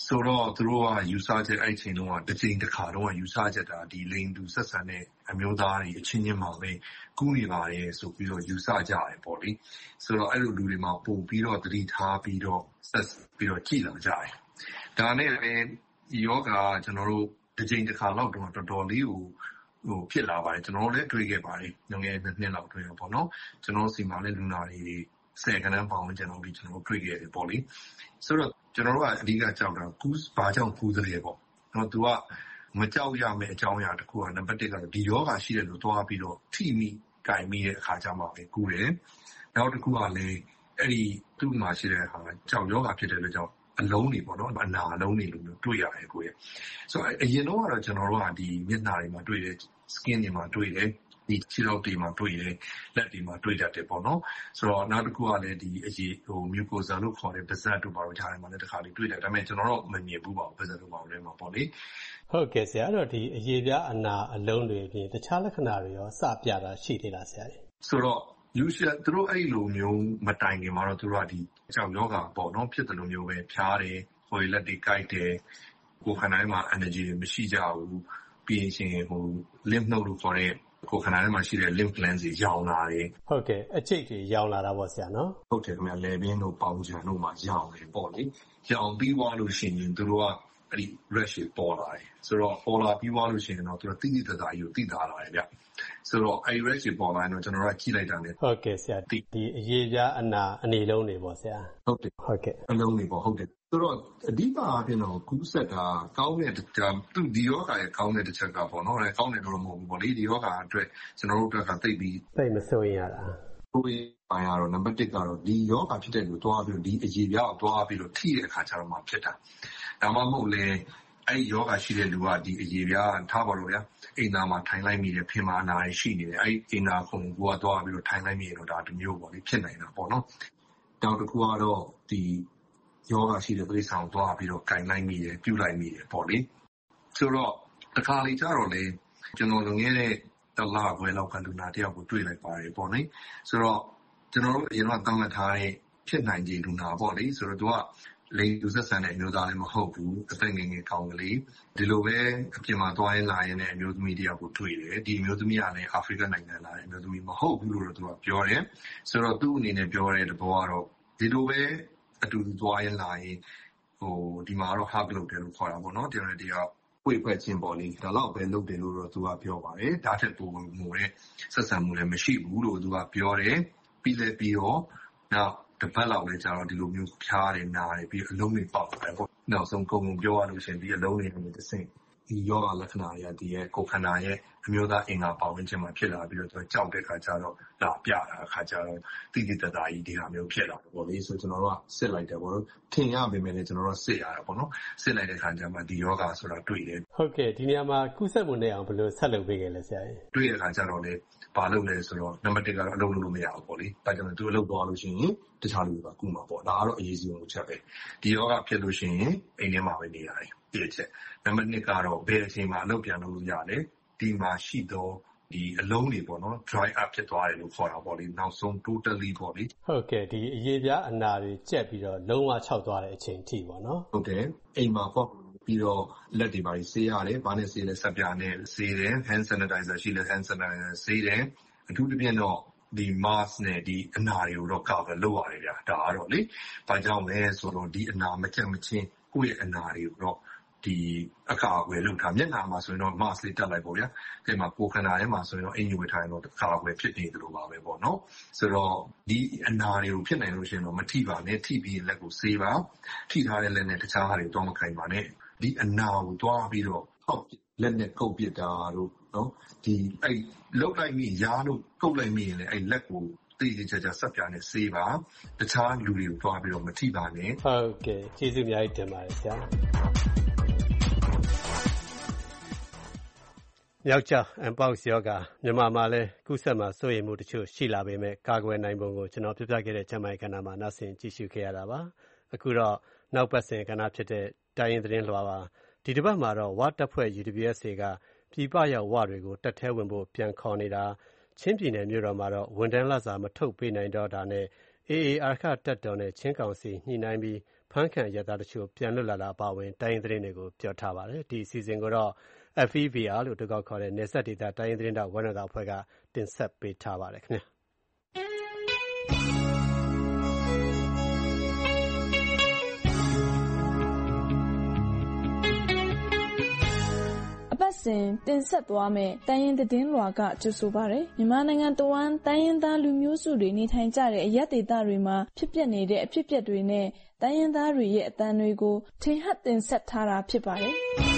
[SPEAKER 17] ဆိုတော့သူတို့ကယူဆချက်အဲ့ချိန်တုန်းကတစ်ချိန်တစ်ခါတုန်းကယူဆချက်တာဒီလိန်တူဆက်ဆံတဲ့အမျိုးသားတွေအချင်းချင်းမှာပဲကူးနေပါတယ်ဆိုပြီးတော့ယူဆကြတယ်ပေါ့လေဆိုတော့အဲ့လိုလူတွေမှာပို့ပြီးတော့သတိထားပြီးတော့ဆက်ပြီးတော့ကြည့်လာကြတယ်ဒါနဲ့လည်းယောဂကျွန်တော်တို့တစ်ချိန်တစ်ခါလောက်တော့တော်တော်လေးကိုဖြစ်လာပါတယ်ကျွန်တော်တို့လည်းတွေ့ခဲ့ပါတယ်ငယ်ငယ်နှစ်လောက်တွေ့ရပေါ့နော်ကျွန်တော်စီမှာလည်းလူနာတွေ10ခန်းပေါင်းကျွန်တော်တို့တွေ့ခဲ့တယ်ပေါ့လေဆိုတော့ကျွန်တော်တို့ကအဓိကကြောက်တာဘာကြောင့်ကူးသလဲပေါ့နော်သူကမကြောက်ရမယ့်အကြောင်းအရာတစ်ခုကနံပါတ်1ကတော့ဒီယောဂရှိတယ်လို့သွားပြီးတော့ထိမိကြိုင်မိတဲ့အခါကျမှပဲကူးတယ်နောက်တစ်ခုကလည်းအဲ့ဒီသူ့မှာရှိတဲ့ဟာကြောက်ယောဂဖြစ်တဲ့အတွက်ကြောင့်အလုံးတွေပေါ့နော်အနာအလုံးတွေလို့တွေ့ရတယ်ကိုရဲ့ဆိုတော့အရင်တော့ကတော့ကျွန်တော်တို့ကဒီမျက်နှာတွေမှာတွေ့တယ် skin တွေမှာတွေ့တယ်ဒီခြေထောက်တွေမှာတွေ့တယ်လက်တွေမှာတွေ့တတ်တယ်ပေါ့နော်ဆိုတော့နောက်တစ်ခုကလည်းဒီအရေးmucosa လို့ခေါ်တဲ့ပါးစပ်တို့ဘာလို့ကြားထဲမှာလည်းတစ်ခါလေးတွေ့တယ်ဒါပေမဲ့ကျွန်တော်တော့မမြင်ဘူးပါဘူးပါးစပ်တို့ဘာလို့လဲမှာပေါ့လေ
[SPEAKER 2] ဟုတ်ကဲ့ဆရာအဲ့တော့ဒီအရေးပြားအနာအလုံးတွေအပြင်တခြားလက္ခဏာတွေရောစပြတာရှိသေးလားဆရာကြီး
[SPEAKER 17] ဆိုတော့usually သူတို့အဲ့လိုမျိုးမတိုင်ခင်မှာတော့သူတို့ကဒီကြောက်ယောဂပေါ့နော်ဖြစ်တယ်လို့မျိုးပဲဖြားတယ်ဟိုလက်တွေကိုက်တယ်ကိုယ်ခန္ဓာထဲမှာ energy တွေမရှိကြဘူးပြီးရင်lymph node လို့ခေါ်တဲ့ကိုယ်ခန္ဓာထဲမှာရှိတဲ့ lymph glands တွေရောင်လာတယ်
[SPEAKER 2] ဟုတ်ကဲ့အကျိတ်တွေရောင်လာတာပေါ့ဆရာနော်
[SPEAKER 17] ဟုတ်တယ်ခင်ဗျာလယ်ပင်တို့ပေါင်ချံတို့မှာရောင်တယ်ပေါ့လေရောင်ပြီးသွားလို့ရှိရင်သူတို့ကအဲ့ဒီ rash တွေပေါ်လာတယ်ဆိုတော့ပေါ်လာပြီးသွားလို့ရှိရင်တော့သူတို့တိတိတသားကြီးကိုသိတာလာတယ်ဗျဆိုတော့အဲ့ဒီ rash တွေပေါ်လာရင်တော့ကျွန်တော်တို့ကကြည့်လိုက်တာ ਨੇ
[SPEAKER 2] ဟုတ်ကဲ့ဆရာဒီအရေးပြားအနာအနေလုံးတွေပေါ့ဆရာ
[SPEAKER 17] ဟုတ်တယ်
[SPEAKER 2] ဟုတ်ကဲ့
[SPEAKER 17] အလုံးတွေပေါ့ဟုတ်တယ်ဆိုတော့အဓိကအားဖြင့်တော့ကူးစက်တာကောင်းတဲ့သူဒီယောဂရဲ့ကောင်းတဲ့တစ်ချက်ကပေါ့နော်ကောင်းတယ်လို့မဟုတ်ဘူးပေါ့လေဒီယောဂအတွက်ကျွန်တော်တို့အတွက်ကသိ
[SPEAKER 2] မစိုးရင်ရတာ
[SPEAKER 17] ကိုယ်ပိုင်းကတော့နံပါတ်1ကတော့ဒီယောဂဖြစ်တဲ့လူသွားပြီးဒီအရေးပြားကိုသွားပြီးတော့ထိတဲ့အခါကျတော့မှဖြစ်တာဒါမှမဟုတ်လေအဲ့ဒီယောဂရှိတဲ့လူကဒီအရေးပြားထားပါတော့ဗျာအိမ်သားမှာထိုင်လိုက်မိတယ်ဖင်မာနာရှိနေတယ်အဲ့ဒီအိမ်သားခုံကိုကသွားပြီးတော့ထိုင်လိုက်မိရင်တော့ဒါတစ်မျိုးပေါ့လေဖြစ်နိုင်တာပေါ့နော်နောက်တစ်ခုကတော့ဒီယောဂရှိတဲ့ပြိဿာကိုသွားပြီးတော့ကင်လိုက်မိတယ်ပြုတ်လိုက်မိတယ်ပေါ့လေဆိုတော့တခါလေကျတော့လေကျွန်တော်လုံခဲ့တဲ့တလားခွဲလောက်ကလူနာတယောက်ကိုတွေ့လိုက်ပါတယ်ပေါ့နိဆိုတော့ကျွန်တော်တို့အရင်ကတောင်းမှတ်ထားတဲ့ဖြစ်နိုင်ခြေလူနာပေါ့လေဆိုတော့သူကလိန်တူဆက်ဆံတဲ့အမျိုးသားလည်းမဟုတ်ဘူးအသက်ငယ်ငယ်ကောင်းကလေးဒီလိုပဲအပြင်မှာသွားရင်လာရင်လည်းအမျိုးသမီးတယောက်ကိုတွေ့တယ်ဒီအမျိုးသမီးကလည်းအာဖရိကနိုင်ငံလာတဲ့အမျိုးသမီးမဟုတ်ဘူးလို့တော့သူကပြောတယ်ဆိုတော့သူ့အနေနဲ့ပြောတဲ့တဘောကတော့ဒီလိုပဲအတူတူသွားရင်လာရင်ဒီမှာတော့ hug လုပ်တယ်လို့ခေါ်တာပေါ့နော်တရားတရားဝေဖွဲ့ခြင်းပေါ့လေဒါတော့ပဲလုပ်တယ်လို့တော့သူကပြောပါတယ်ဒါထက်ပိုမိုတဲ့ဆက်ဆံမှုလည်းမရှိဘူးလို့သူကပြောတယ်ပြီးတော့နောက်တပတ်လောက်လည်းကြာတော့ဒီလိုမျိုးဖြားတယ်နားတယ်ပြီးအလုံးတွေပေါက်တယ်ပေါ့နောက်ဆုံးကုံပြောရလို့ရှိရင်ဒီအလုံးတွေနဲ့တစ်ဆင့်ဒီယောဂလက္ခဏာတွေကဒီရဲ့ကိုယ်ခန္ဓာရဲ့အမျိုးသားအင်္ဂါပေါင်းခြင်းမှာဖြစ်လာပြီးတော့သူကြောက်တဲ့ခါကျတော့လာပြတာအခါကျတော့တိတိတသားကြီးဒီဟာမျိုးဖြစ်လာတယ်ပေါ့လေဆိုကျွန်တော်တို့ကစစ်လိုက်တယ်ပေါ့လို့ထင်ရပေမဲ့လည်းကျွန်တော်တို့စစ်ရတာပေါ့နော်စစ်လိုက်တဲ့ခါကျမှဒီယောဂဆိုတာတွေ့တယ်
[SPEAKER 2] ဟုတ်ကဲ့ဒီနေရာမှာကုသမှုနဲ့အောင်ဘယ်လိုဆက်လုပ်ပေးခဲ့လဲဆရာကြီး
[SPEAKER 17] တွေ့တဲ့ခါကျတော့လေဘာလုပ်လဲဆိုတော့နံပါတ်1ကတော့အလုပ်လုပ်လို့မရဘူးပေါ့လေဒါကြောင့်သူအလုပ်သွားလို့ရှိရင်တခြားလူတွေကကုမှာပေါ့ဒါကတော့အရေးကြီးဆုံးချက်ပဲဒီယောဂဖြစ်လို့ရှိရင်အိမ်ထဲမှာပဲနေရတယ်ဒီအချက်နံပါတ်2ကတော့ဘယ်အချိန်မှာအလုပ်ပြန်လုပ်လို့ရလဲဒီမှာရှိတော့ဒီအလုံးတွေပေါ့နော် dry up ဖြစ်သွားတယ်လို့ခေါ်တာပေါ့လေနောက်ဆုံး totally ပေါ့လေ
[SPEAKER 2] ဟုတ်ကဲ့ဒီအရေးပြားအနာတွေကျက်ပြီးတော့လုံးဝခြောက်သွားတဲ့အချိန်ထိပေါ့နော်
[SPEAKER 17] ဟုတ်တယ်အိမ်မှာပေါ့ပြီးတော့လက်တွေပါဆေးရတယ်ဘာနဲ့ဆေးလဲစပ်ပြာနဲ့ဆေးတယ် hand sanitizer ရှိလဲ hand sanitizer ဆေးတယ်အထူးသဖြင့်တော့ဒီ mask နဲ့ဒီအနာတွေကိုတော့ cover လုပ်ရတယ်ဗျာဒါကတော့လေဘာကြောင့်လဲဆိုတော့ဒီအနာမချက်မချင်းကိုယ့်ရဲ့အနာတွေကိုတော့ဒီအကာအကွယ်လုပ်ထားမျက်နှာမှာဆိုရင်တော့ mask လေးတက်လိုက်ပေါ့ဗျာအဲ့မှာကိုယ်ခန္ဓာထဲမှာဆိုရင်တော့အင်ဂျီဝေထားရင်တော့အကာအကွယ်ဖြစ်နေသလိုပါပဲပေါ့နော်ဆိုတော့ဒီအနာတွေကိုဖြစ်နိုင်လို့ရှိရင်တော့မထိပါနဲ့ထိပြီးလက်ကိုဆေးပါထိထားတဲ့လက်နဲ့တခြားဟာတွေတော့မခိုင်ပါနဲ့ဒီအနာကိုတွားပြီးတော့ဟောက်လက်နဲ့ကုပ်ပစ်တာတို့နော်ဒီအဲ့လောက်လိုက်မိရားလို့ကုပ်လိုက်မိရင်လည်းအဲ့လက်ကိုတေးကြဆက်ပြနဲ့ဆေးပါတခြားလူတွေကိုတွားပြီးတော့မထိပါနဲ့
[SPEAKER 2] ဟုတ်ကဲ့ကျေးဇူးအများကြီးတင်ပါတယ်ဆရာယောက်ျား mpox ယောဂမြန်မာမှာလည်းကုသမှာစိုးရိမ်မှုတချို့ရှိလာပေမဲ့ကာကွယ်နိုင်ပုံကိုကျွန်တော်ပြပြခဲ့တဲ့ကျန်းမာရေးကဏ္ဍမှာနောက်ဆင်ကြည့်ရှုခဲ့ရတာပါအခုတော့နောက်ပတ်စဉ်ကဏ္ဍဖြစ်တဲ့တိုင်းရင်းသတင်းလွှာပါဒီတစ်ပတ်မှာတော့ဝတပ်ဖွဲ့ UWSA ကပြည်ပရောက်ဝတွေကိုတပ်ထဲဝင်ဖို့ပြန်ခေါ်နေတာချင်းပြည်နယ်မြို့တော်မှာတော့ဝန်ထမ်းလစာမထုတ်ပေးနိုင်တော့တာနဲ့ AA အာရက္ခတပ်တော်နဲ့ချင်းကောင်စီညှိနှိုင်းပြီးဖဖမ်းခံရပ်သားတချို့ပြန်လွတ်လာတာအပါအဝင်တိုင်းရင်းသတင်းတွေကိုပြောထားပါတယ်။ဒီအစီအစဉ်ကိုတော့ FEBR လို့အတိုကောက်ခေါ်တဲ့နယ်စပ်ဒေသတိုင်းရင်းသတင်းတောက်ဝမ်းတော်သားအဖွဲ့ကတင်ဆက်ပေးထားပါတယ်ခင်ဗျာ။
[SPEAKER 18] အပတ်စဉ်တင်ဆက်သွားမယ့်တိုင်းရင်းသတင်းလွှာကကြိုဆိုပါရယ်မြန်မာနိုင်ငံတဝန်းတိုင်းရင်းသားလူမျိုးစုတွေနေထိုင်ကြတဲ့အရပ်ဒေသတွေမှာဖြစ်ပျက်နေတဲ့အဖြစ်အပျက်တွေနဲ့တိုင်းရင်းသားတွေရဲ့အသံတွေကိုထင်ဟပ်တင်ဆက်ထားတာဖြစ်ပါတယ်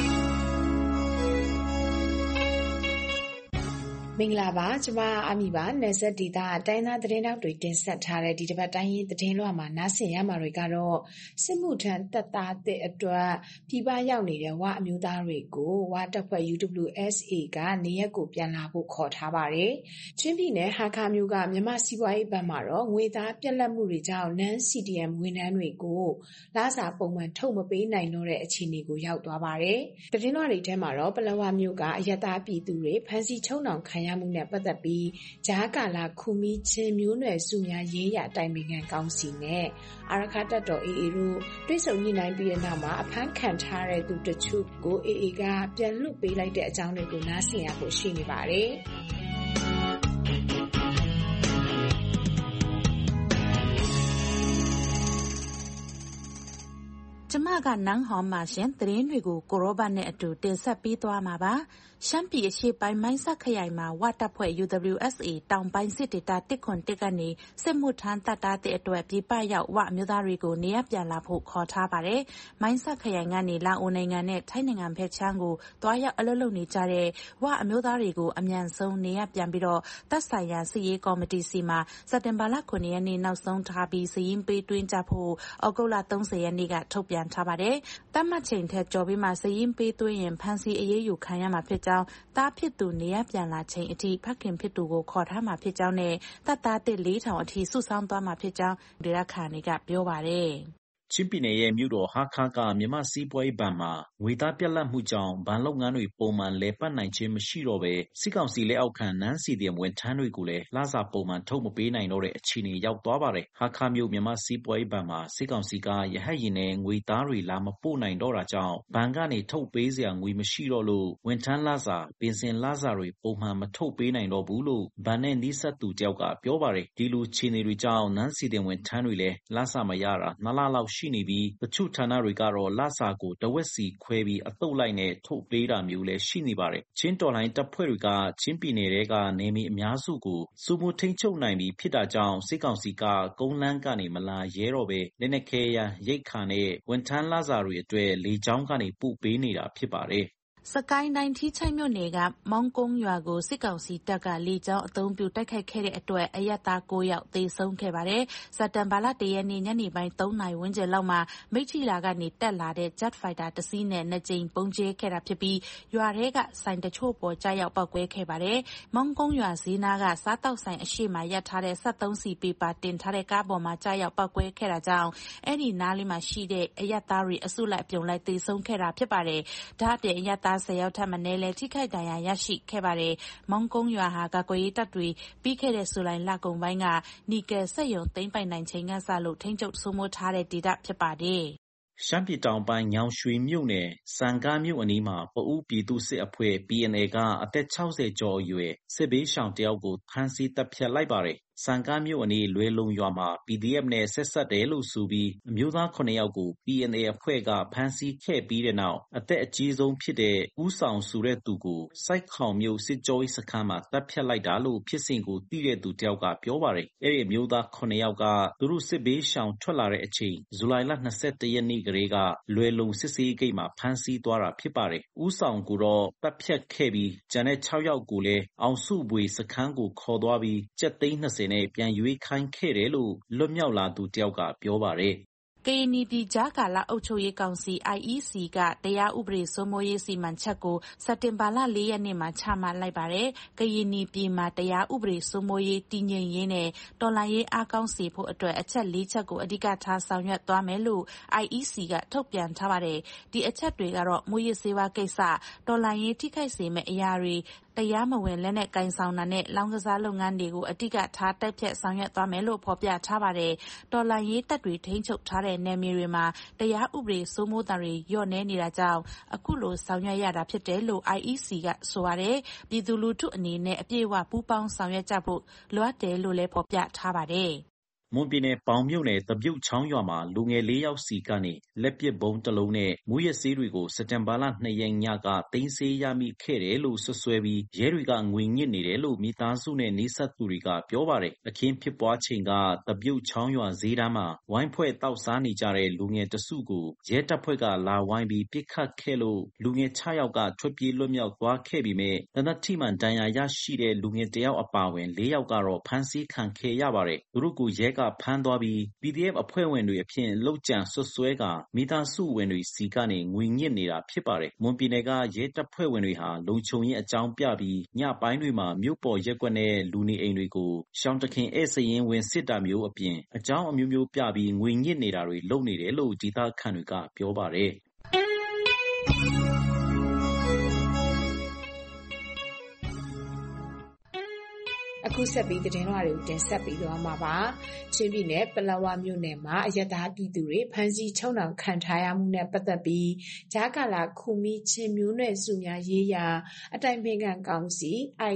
[SPEAKER 19] မင်္ဂလာပါကျမအာမီပါနယ်စပ်ဒေသတိုင်းသားသတင်းတောက်တွေတင်ဆက်ထားတဲ့ဒီတစ်ပတ်တိုင်းရင်းသတင်းလွှာမှာနားဆင်ရမှာတွေကတော့စစ်မှုထမ်းတပ်သားအသစ်အတွက်ပြည်ပရောက်နေတဲ့ဝအမျိုးသားတွေကိုဝတပ်ဖွဲ့ UWSA ကနေရက်ကိုပြန်လာဖို့ခေါ်ထားပါတယ်။ချင်းပြည်နယ်ဟာခါမြို့ကမြန်မာစီးပွားရေးဘက်မှာတော့ငွေသားပြက်လက်မှုတွေကြောင့်နန်း CDM ဝန်ထမ်းတွေကိုလစာပုံမှန်ထုတ်မပေးနိုင်တော့တဲ့အခြေအနေကိုရောက်သွားပါတယ်။သတင်းလွှာတွေထဲမှာတော့ပလောဝမြို့ကအရက်သားပြည်သူတွေဖမ်းဆီးချုပ်နှောင်ခံရမှုနဲ့ပတ်သက်ပြီးဂျာကာလာခူမီချင်းမျိုးနွယ်စုများရေးရတိုင်ပင်ခံကောင်စီနဲ့အာရခတပ်တော် AA တို့တွဲဆုံညှိနှိုင်းပြီးတဲ့နောက်မှာအဖမ်းခံထားတဲ့သူတချို့ကို AA ကပြန်လွှတ်ပေးလိုက်တဲ့အကြောင်းတွေကိုနားဆင်ရဖို့ရှိနေပါတယ်။
[SPEAKER 20] ကျမကနန်းဟောင်းမှာရှင်သတင်းတွေကိုကိုရောဘတ်နဲ့အတူတင်ဆက်ပေးသွားမှာပါရှမ်းပြည်အရှေ့ပိုင်းမိုင်းဆတ်ခရိုင်မှာဝတပ်ဖွဲ့ UWSA တောင်ပိုင်းစစ်ဒေသ101ကနေစစ်မှုထမ်းတပ်သားတဲ့အတွက်ပြည်ပရောက်ဝအမျိုးသားတွေကိုနေရပြန်လာဖို့ခေါ်ထားပါတယ်မိုင်းဆတ်ခရိုင်ကနေလာအိုနိုင်ငံနဲ့ထိုင်းနိုင်ငံဖက်ချမ်းကိုတွားရောက်အလုပ်လုပ်နေကြတဲ့ဝအမျိုးသားတွေကိုအမြန်ဆုံးနေရပြန်ပြီးတော့တပ်ဆိုင်ရာစစ်ရေးကော်မတီစီမှာစက်တင်ဘာလ9ရက်နေ့နောက်ဆုံးထားပြီးစည်ရင်ပေးတွင်းကြဖို့ဩဂုတ်လ30ရက်နေ့ကထုတ်ပြန်ထားပါတယ်တတ်မှတ်ချိန်ထက်ကျော်ပြီးမှစည်ရင်ပေးသွင်းရင်ဖမ်းဆီးအရေးယူခံရမှာဖြစ်ကြောင်းသားဖြစ်သူနေရပြန်လာချိန်အထိဖခင်ဖြစ်သူကိုခေါ်ထားမှာဖြစ်ကြောင်းနဲ့တပ်သားတစ်4000အထိစုဆောင်းသွားမှာဖြစ်ကြောင်းဒေသခံတွေကပြောပါတယ်
[SPEAKER 21] ချင်းပြည်နယ်ရဲ့မြို့တော်ဟာခါကမြန်မာစီးပွားရေးဘဏ်မှာငွေသားပြက်လက်မှုကြောင့်ဘဏ်လုပ်ငန်းတွေပုံမှန်လဲပတ်နိုင်ခြင်းမရှိတော့ဘဲစစ်ကောင်စီလက်အောက်ခံနန်းစီတင်ဝန်ထမ်းတွေကိုလည်းလစာပုံမှန်ထုတ်မပေးနိုင်တော့တဲ့အခြေအနေရောက်သွားပါတယ်။ဟာခါမြို့မြန်မာစီးပွားရေးဘဏ်မှာစစ်ကောင်စီကရဟတ်ရင်နဲ့ငွေသားတွေလာမပို့နိုင်တော့တာကြောင့်ဘဏ်ကနေထုတ်ပေးစရာငွေမရှိတော့လို့ဝန်ထမ်းလစာပင်စင်လစာတွေပုံမှန်မထုတ်ပေးနိုင်တော့ဘူးလို့ဘဏ်နဲ့နှိစက်သူတယောက်ကပြောပါတယ်။ဒီလိုခြေနေတွေကြောင့်နန်းစီတင်ဝန်ထမ်းတွေလည်းလစာမရတာ2လလောက်ရှိနေပြီးတချို့ဌာနတွေကတော့လစာကိုတဝက်စီခွဲပြီးအသုတ်လိုက်နဲ့ထုတ်ပေးတာမျိုးလည်းရှိနေပါတယ်။ချင်းတော်လိုင်းတပ်ဖွဲ့တွေကချင်းပြည်နယ်တွေကနေမီအများစုကိုစုမှုထိန်းချုပ်နိုင်ပြီးဖြစ်တာကြောင့်စစ်ကောင်စီကကုန်းလန်းကနေမလာရဲတော့ပဲလက်နက်ခဲယမ်းရိတ်ခါနဲ့ဝန်ထမ်းလစာတွေအတွက်လေကြောင်းကနေပို့ပေးနေတာဖြစ်ပါတယ်။
[SPEAKER 20] စကိုင်းတိုင်းထီးချိုင်မြို့နယ်ကမောင်းကုန်းရွာကိုစစ်ကောင်စီတပ်ကလေကြောင်းအုံပြုတိုက်ခိုက်ခဲ့တဲ့အတွက်အရက်သား9ယောက်သေဆုံးခဲ့ပါတယ်။စက်တင်ဘာလ1ရက်နေ့ညနေပိုင်း3နာရီဝန်းကျင်လောက်မှာမိထီလာကနေတက်လာတဲ့ Jet Fighter တစ်စီးနဲ့2ကြိမ်ပုံကျဲခဲ့တာဖြစ်ပြီးရွာထဲကဆိုင်တချို့ပေါ်ကြားရောက်ပောက်ကွဲခဲ့ပါတယ်။မောင်းကုန်းရွာဈေးနာကစားတောက်ဆိုင်အရှိမရပ်ထားတဲ့73စီပေပါတင်ထားတဲ့ကားပေါ်မှာကြားရောက်ပောက်ကွဲခဲ့တာကြောင့်အဲ့ဒီနားလေးမှာရှိတဲ့အရက်သားတွေအစုလိုက်အပြုံလိုက်သေဆုံးခဲ့တာဖြစ်ပါတယ်။ဒါ့အပြင်အရက်သား10ယောက်ထပ်မံလဲထိခိုက်ဒဏ်ရာရရှိခဲ့ပါတယ်။မောင်းကုန်းရွာဟာကာကွယ်ရေးတပ်တွေပြီးခဲ့တဲ့ဇူလိုင်လကုန်ပိုင်းကနီကယ်စက်ရုံသိမ်းပိုက်နိုင်ချိန်ကစလို့ထိန်းချုပ်စိုးမိုးထားတဲ့ဒေသဖြစ်ပါတယ်
[SPEAKER 21] ။ရှမ်းပြည်တောင်ပိုင်းညောင်ရွှေမြို့နယ်စံကားမြို့အနီးမှာပအူးပြည်သူစစ်အဖွဲ့ PNA ကအသက်60ကျော်အရွယ်စစ်ဘေးရှောင်တယောက်ကိုဖမ်းဆီးတပ်ဖြတ်လိုက်ပါတယ်။စံကားမြို့အနီးလွယ်လုံရွာမှာ PDF နဲ့ဆက်ဆက်တယ်လို့ဆိုပြီးအမျိုးသား9ယောက်ကို PNA အဖွဲ့ကဖမ်းဆီးခဲ့ပြီးတဲ့နောက်အသက်အကြီးဆုံးဖြစ်တဲ့ဦးဆောင်ဆိုတဲ့သူကိုစိုက်ခေါင်မြို့စစ်ကြောရေးစခန်းမှာတပ်ဖြတ်လိုက်တာလို့ဖြစ်စဉ်ကိုသိတဲ့သူတယောက်ကပြောပါတယ်။အဲ့ဒီအမျိုးသား9ယောက်ကသူတို့စစ်ဘေးရှောင်ထွက်လာတဲ့အချိန်ဇူလိုင်လ21ရက်နေ့ကလေးကလွယ်လုံစစ်စေးဂိတ်မှာဖမ်းဆီးသွားတာဖြစ်ပါတယ်။ဦးဆောင်ကိုတော့တပ်ဖြတ်ခဲ့ပြီးကျန်တဲ့6ယောက်ကိုလည်းအောင်စုဘွေစခန်းကိုခေါ်သွားပြီးကျပ်သိန်း20နဲ့ပြန်ရွေးခိုင်းခဲ့တယ်လို့လွတ်မြောက်လာသူတယောက်ကပြောပါတယ်
[SPEAKER 20] ကရင်ပြည်ကြားကာလအုပ်ချုပ်ရေးကောင်စီ IEC ကတရားဥပဒေစိုးမိုးရေးစီမံချက်ကိုစက်တင်ဘာလ4ရက်နေ့မှာချမှတ်လိုက်ပါတယ်။ကရင်ပြည်မှာတရားဥပဒေစိုးမိုးရေးတည်ငြိမ်ရေးနဲ့တော်လှန်ရေးအားကောင်းစေဖို့အတွက်အချက်4ချက်ကိုအဓိကထားဆောင်ရွက်သွားမယ်လို့ IEC ကထုတ်ပြန်ထားပါတယ်။ဒီအချက်တွေကတော့မူရစ်စေဝါကိစ္စတော်လှန်ရေးထိခိုက်စေမယ့်အရာတွေတရားမဝင်လက်နက်ကိုင်ဆောင်တာနဲ့လောင်းကစားလုပ်ငန်းတွေကိုအဓိကထားတိုက်ဖြတ်ဆောင်ရွက်သွားမယ်လို့ဖော်ပြထားပါတယ်။တော်လှန်ရေးတပ်တွေထိန်းချုပ်ထားတဲ့နယ်မြေတွေမှာတရားဥပဒေစိုးမိုးတာတွေလျော့နည်းနေတာကြောင့်အခုလိုဆောင်ရွက်ရတာဖြစ်တယ်လို့ IEC ကဆိုပါတယ်။ပြည်သူလူထုအနေနဲ့အပြည့်အဝပူးပေါင်းဆောင်ရွက်ကြဖို့လိုအပ်တယ်လို့လည်းဖော်ပြထားပါတယ်။
[SPEAKER 21] မွန်ပြည်နယ်ပေါင်မြို့နယ်သပြုတ်ချောင်းရွာမှာလူငယ်4 ယောက်စီကနေလက်ပစ်ဗုံးတစ်လုံးနဲ့မူးယစ်ဆေးတွေကိုစက်တင်ဘာလ 2 ရက်ညကသိမ်းဆည်းရမိခဲ့တယ်လို့ဆွဆွဲပြီးရဲတွေကငွေညစ်နေတယ်လို့မိသားစုနဲ့နီးစပ်သူတွေကပြောပါတယ်။အခင်းဖြစ်ပွားချိန်ကသပြုတ်ချောင်းရွာဈေးတန်းမှာဝိုင်းဖွဲ့တောက်စားနေကြတဲ့လူငယ်တစုကိုရဲတပ်ဖွဲ့ကလာဝိုင်းပြီးပစ်ခတ်ခဲ့လို့လူငယ်6 ယောက်ကထွက်ပြေးလွတ်မြောက်သွားခဲ့ပြီးမြဲတနက်ထိမှန်ဒဏ်ရာရရှိတဲ့လူငယ်1 ယောက်အပါအဝင်4 ယောက်ကတော့ဖမ်းဆီးခံခဲ့ရပါတယ်။သူတို့ကိုရဲကဖမ်းသွားပြီး PDF အဖွဲ့ဝင်တွေအဖြစ်လုပ်ကြံဆွဆွဲကာမိသားစုဝင်တွေစီကနေငွေညစ်နေတာဖြစ်ပါတယ်။မွန်ပြည်နယ်ကရဲတပ်ဖွဲ့ဝင်တွေဟာလုံခြုံရေးအကြောင်းပြပြီးညပိုင်းတွေမှာမြို့ပေါ်ရက်ကွက်နဲ့လူနေအိမ်တွေကိုရှောင်းတခင်ဧည့်စာရင်းဝင်စစ်တာမျိုးအပြင်အကြောင်းအမျိုးမျိုးပြပြီးငွေညစ်နေတာတွေလုပ်နေတယ်လို့ဒေသခံတွေကပြောပါတယ်။
[SPEAKER 19] အခုဆက်ပြီးသတင်းလွှာတွေကိုတင်ဆက်ပြီးသွားမှာပါ။ချင်းပြည်နယ်ပလက်ဝမြို့နယ်မှာအရက်သားပြည်သူတွေဖမ်းဆီးချုပ်နှောင်ခံထားရမှုနဲ့ပတ်သက်ပြီးဂျာကာလာခူမီချင်းမျိုးနွယ်စုများရေးရာအတိုင်ပင်ခံကောင်စီ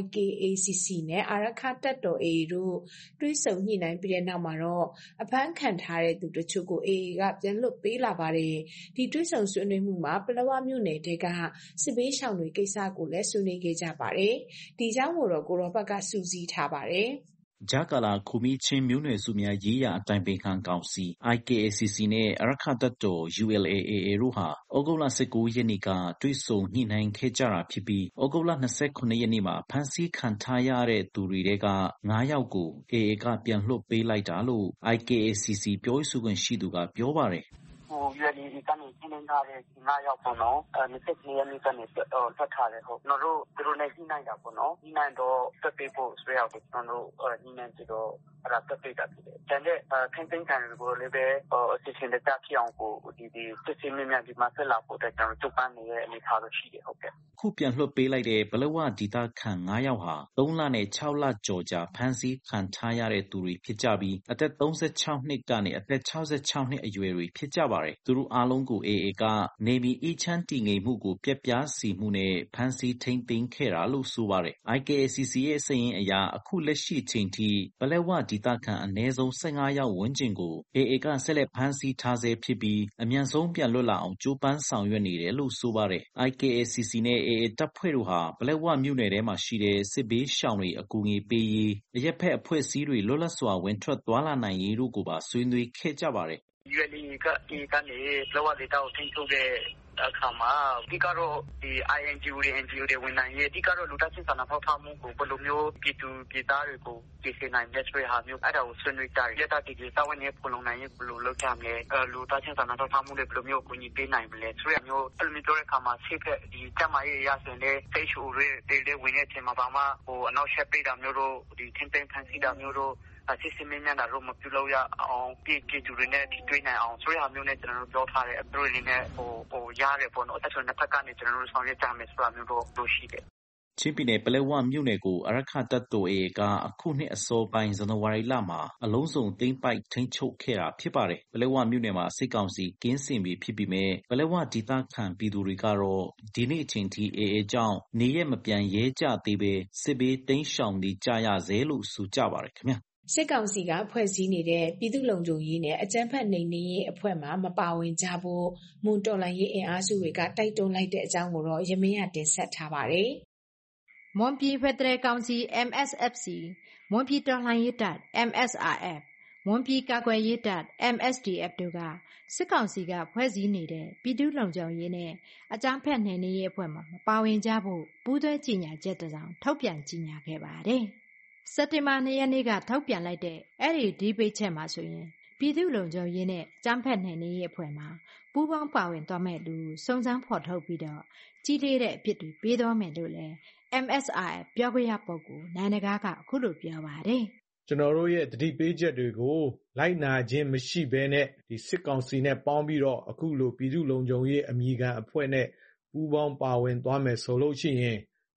[SPEAKER 19] IKACC နဲ့အာရခတပ်တော် AA တို့တွဲဆုံညှိနှိုင်းပြီးတဲ့နောက်မှာတော့အဖမ်းခံထားတဲ့သူတချို့ကို AA ကပြန်လွှတ်ပေးလာပါတယ်။ဒီတွဲဆုံဆွေးနွေးမှုမှာပလက်ဝမြို့နယ်တဲကစစ်ဘေးရှောင်တွေကိစ္စကိုလည်းဆွေးနွေးခဲ့ကြပါတယ်။ဒီကြောင့်ကိုတော့ကိုရောဘက်ကစူးစီးထားပါတယ်
[SPEAKER 21] ဂျာကာလာခူမီချင်းမျိုးနွယ်စုများရေးရာအတိုင်ပင်ခံကောင်စီ IKACC နဲ့အာရခတပ်တော် ULA/AA တို့ဟာဩဂုတ်လ 19 ရက်နေ့ကတွေ့ဆုံညှိနှိုင်းခဲ့ကြတာဖြစ်ပြီးဩဂုတ်လ 29 ရက်နေ့မှာဖမ်းဆီးခံထားရတဲ့သူတွေထဲက5 ယောက်ကို AA ကပြန်လွှတ်ပေးလိုက်တာလို့ IKACC ပြောရေးဆိုခွင့်ရှိသူကပြောပါတယ်
[SPEAKER 1] ULAကနေရှင်းလင်းထားတဲ့5 ယောက်ပေါ့နော်22 ရက်နေ့ကနေလွတ်ထားတယ်ဟုတ်ကျွန်တော်တို့သူတို့နဲ့ညှိနှိုင်းတာပေါ့နော်ညှိနှိုင်းတော့တက်ပေးဖို့ဆွဲရောက်တယ်ကျွန်တော်တို့ညှိနှိုင်းပြီးတော့အဲ့ဒါတက်ပေးတာဖြစ်တယ်။ကျန်တဲ့ထိန်းသိမ်းခံတွေကိုလည်းပဲအစီအစဉ်တကျဖြစ်အောင်ကိုဒီစစ်စစ်မြမြဒီမှာဆက်လာဖို့အတွက်ကျွန်တော်တို့ပန်းနေတဲ့အနေအထားလို့ရှိတယ်ဟုတ်ကဲ့
[SPEAKER 21] ခုပြန်လွှတ်ပေးလိုက်တဲ့ဘလဝဒေသခံ5 ယောက်ဟာ3 လနဲ့6 လကျော်ကြာဖမ်းဆီးခံထားရတဲ့သူတွေဖြစ်ကြပြီးအသက်36 နှစ်ကနေအသက်66 နှစ်အရွယ်တွေဖြစ်ကြပါတယ်။သူတို့အားလုံးကို AA ကနေမီအေးချမ်းတည်ငြိမ်မှုကိုပြက်ပြားစေမှုနဲ့ဖမ်းဆီးထိန်းသိမ်းခဲ့တာလို့ဆိုပါတယ်။ IKACC ရဲ့စာရင်းအရအခုလက်ရှိချိန်ထိဘလဝဒေသခံအနည်းဆုံး15 ယောက်ဝန်းကျင်ကို AA ကဆက်လက်ဖမ်းဆီးထားဆဲဖြစ်ပြီးအမြန်ဆုံးပြန်လွတ်လာအောင်ကြိုးပမ်းဆောင်ရွက်နေတယ်လို့ဆိုပါတယ်။ IKACC နဲ့ AA တပ်ဖွဲ့တို့ဟာဘလက်ဝမြို့နယ်ထဲမှာရှိတဲ့စစ်ဘေးရှောင်တွေအကူအညီပေးရေးအရက်ဖက်အဖွဲ့အစည်းတွေလွတ်လပ်စွာဝင်ထွက်သွားလာနိုင်ရေးတို့ကိုပါဆွေးနွေးခဲ့ကြပါတယ်။
[SPEAKER 1] ULAကနေဘလက်ဝဒေသကိုထိန်းချုပ်တဲ့အခါမှာအဓိကတော့ဒီ INGO တွေ NGO တွေဝန်ထမ်းရေးအဓိကတော့လူသားချင်းစာနာထောက်ထားမှုကိုဘယ်လိုမျိုးပြည်သူပြည်သားတွေကိုပြည်စင်နိုင်တဲ့ဆိုတဲ့ဟာမျိုးအဲ့ဒါကိုဆွေးနွေးကြတယ်။လက်တာဒီစာဝန်ရေးပုံလုံးနိုင်ရေးဘယ်လိုလုပ်ကြမလဲလူသားချင်းစာနာထောက်ထားမှုတွေဘယ်လိုမျိုးကိုညီပေးနိုင်မလဲဆိုတဲ့မျိုးအဲ့လိုမျိုးပြောတဲ့အခါမှာဆေးဖက်ဒီကျမရေးရဆိုရင်လည်းစိတ်ရှူတွေတေးဝင်တဲ့အချိန်မှာဘာမှဟိုအနောက်ရှက်ပေးတာမျိုးတို့ဒီထင်းသိမ်းဖန်ဆီးတာမျိုးတို့စစ်စစ်မင်းများတာတော့မပြုလုပ်ရအောင်ပြည်သူတွေနဲ့ထိတွေ့နိုင်အောင်ဆိုရမျိုးနဲ့ကျွန်တော်တို့ပြောထားတယ်အတူတွေနဲ့ဟိုရတယ်ပေါ့နော်အဲ့ဆိုနှစ်ဖက်ကနေကျွန်တော်တို့ဆောင်ရွက်ကြမယ်ဆိုတာမျိုးတော့လို့ရှိတယ်
[SPEAKER 21] ချင်းပြည်နယ်ပလက်ဝမြို့နယ်ကိုအာရခတပ်တော် AA ကအခုနှစ်အစောပိုင်းဇန်နဝါရီလမှာအလုံးစုံသိမ်းပိုက်ထိန်းချုပ်ခဲ့တာဖြစ်ပါတယ်။ပလက်ဝမြို့နယ်မှာစစ်ကောင်စီကင်းစင်ပြီးဖြစ်ပြီးမဲ့ပလက်ဝဒေသခံပြည်သူတွေကတော့ဒီနေ့အချိန်ထိ AA ကြောင့်နေရမပြန်ရဲကြသေးပဲစစ်ဘေးတိမ်းရှောင်နေကြရဆဲလို့ဆိုကြပါတယ်ခင်ဗျာ
[SPEAKER 19] ။စစ်ကောင်စီကဖွဲ့စည်းနေတဲ့ပြည်သူ့လုံခြုံရေးနဲ့အကြမ်းဖက်နှိမ်နင်းရေးအဖွဲ့မှမပါဝင်ကြဖို့မွန်တော်လှန်ရေးအင်အားစုတွေကတိုက်တွန်းလိုက်တဲ့အကြောင်းကိုတော့ရမင်းရတင်ဆက်ထားပါတယ်။မွန်ပြည်ဖက်ဒရယ်ကောင်စီ MSFC မွန်ပြည်တော်လှန်ရေးတပ် MSRF မွန်ပြည်ကာကွယ်ရေးတပ် MSDF တို့ကစစ်ကောင်စီကဖွဲ့စည်းနေတဲ့ပြည်သူ့လုံခြုံရေးနဲ့အကြမ်းဖက်နှိမ်နင်းရေးအဖွဲ့မှမပါဝင်ကြဖို့ပူးတွဲကြေညာချက်တစ်စောင်ထုတ်ပြန်ကြေညာခဲ့ပါတယ်။စက်တင်ဘာ 2 ရက်နေ့ကထုတ်ပြန်လိုက်တဲ့အဲ့ဒီပိတ်ချက်မှာဆိုရင်ပြည်သူ့လုံခြုံရေးနဲ့ကြမ်းဖက်နှိမ်နင်းရေးအဖွဲ့မှာပူးပေါင်းပါဝင်သွားမဲ့လူစုံစမ်းဖော်ထုတ်ပြီးတော့ကြီးလေးတဲ့အဖြစ်တွေပေးသွားမယ်လို့လည်း MSRF ပြောခွင့်ရပုဂ္ဂိုလ်နိုင်နဂါးကအခုလိုပြောပါတယ်
[SPEAKER 22] ။ကျွန်တော်တို့ရဲ့တတိပေးချက်တွေကိုလိုက်နာခြင်းမရှိဘဲနဲ့ဒီစစ်ကောင်စီနဲ့ပေါင်းပြီးတော့အခုလိုပြည်သူ့လုံခြုံရေးအမည်ခံအဖွဲ့နဲ့ပူးပေါင်းပါဝင်သွားမယ်ဆိုလို့ရှိရင်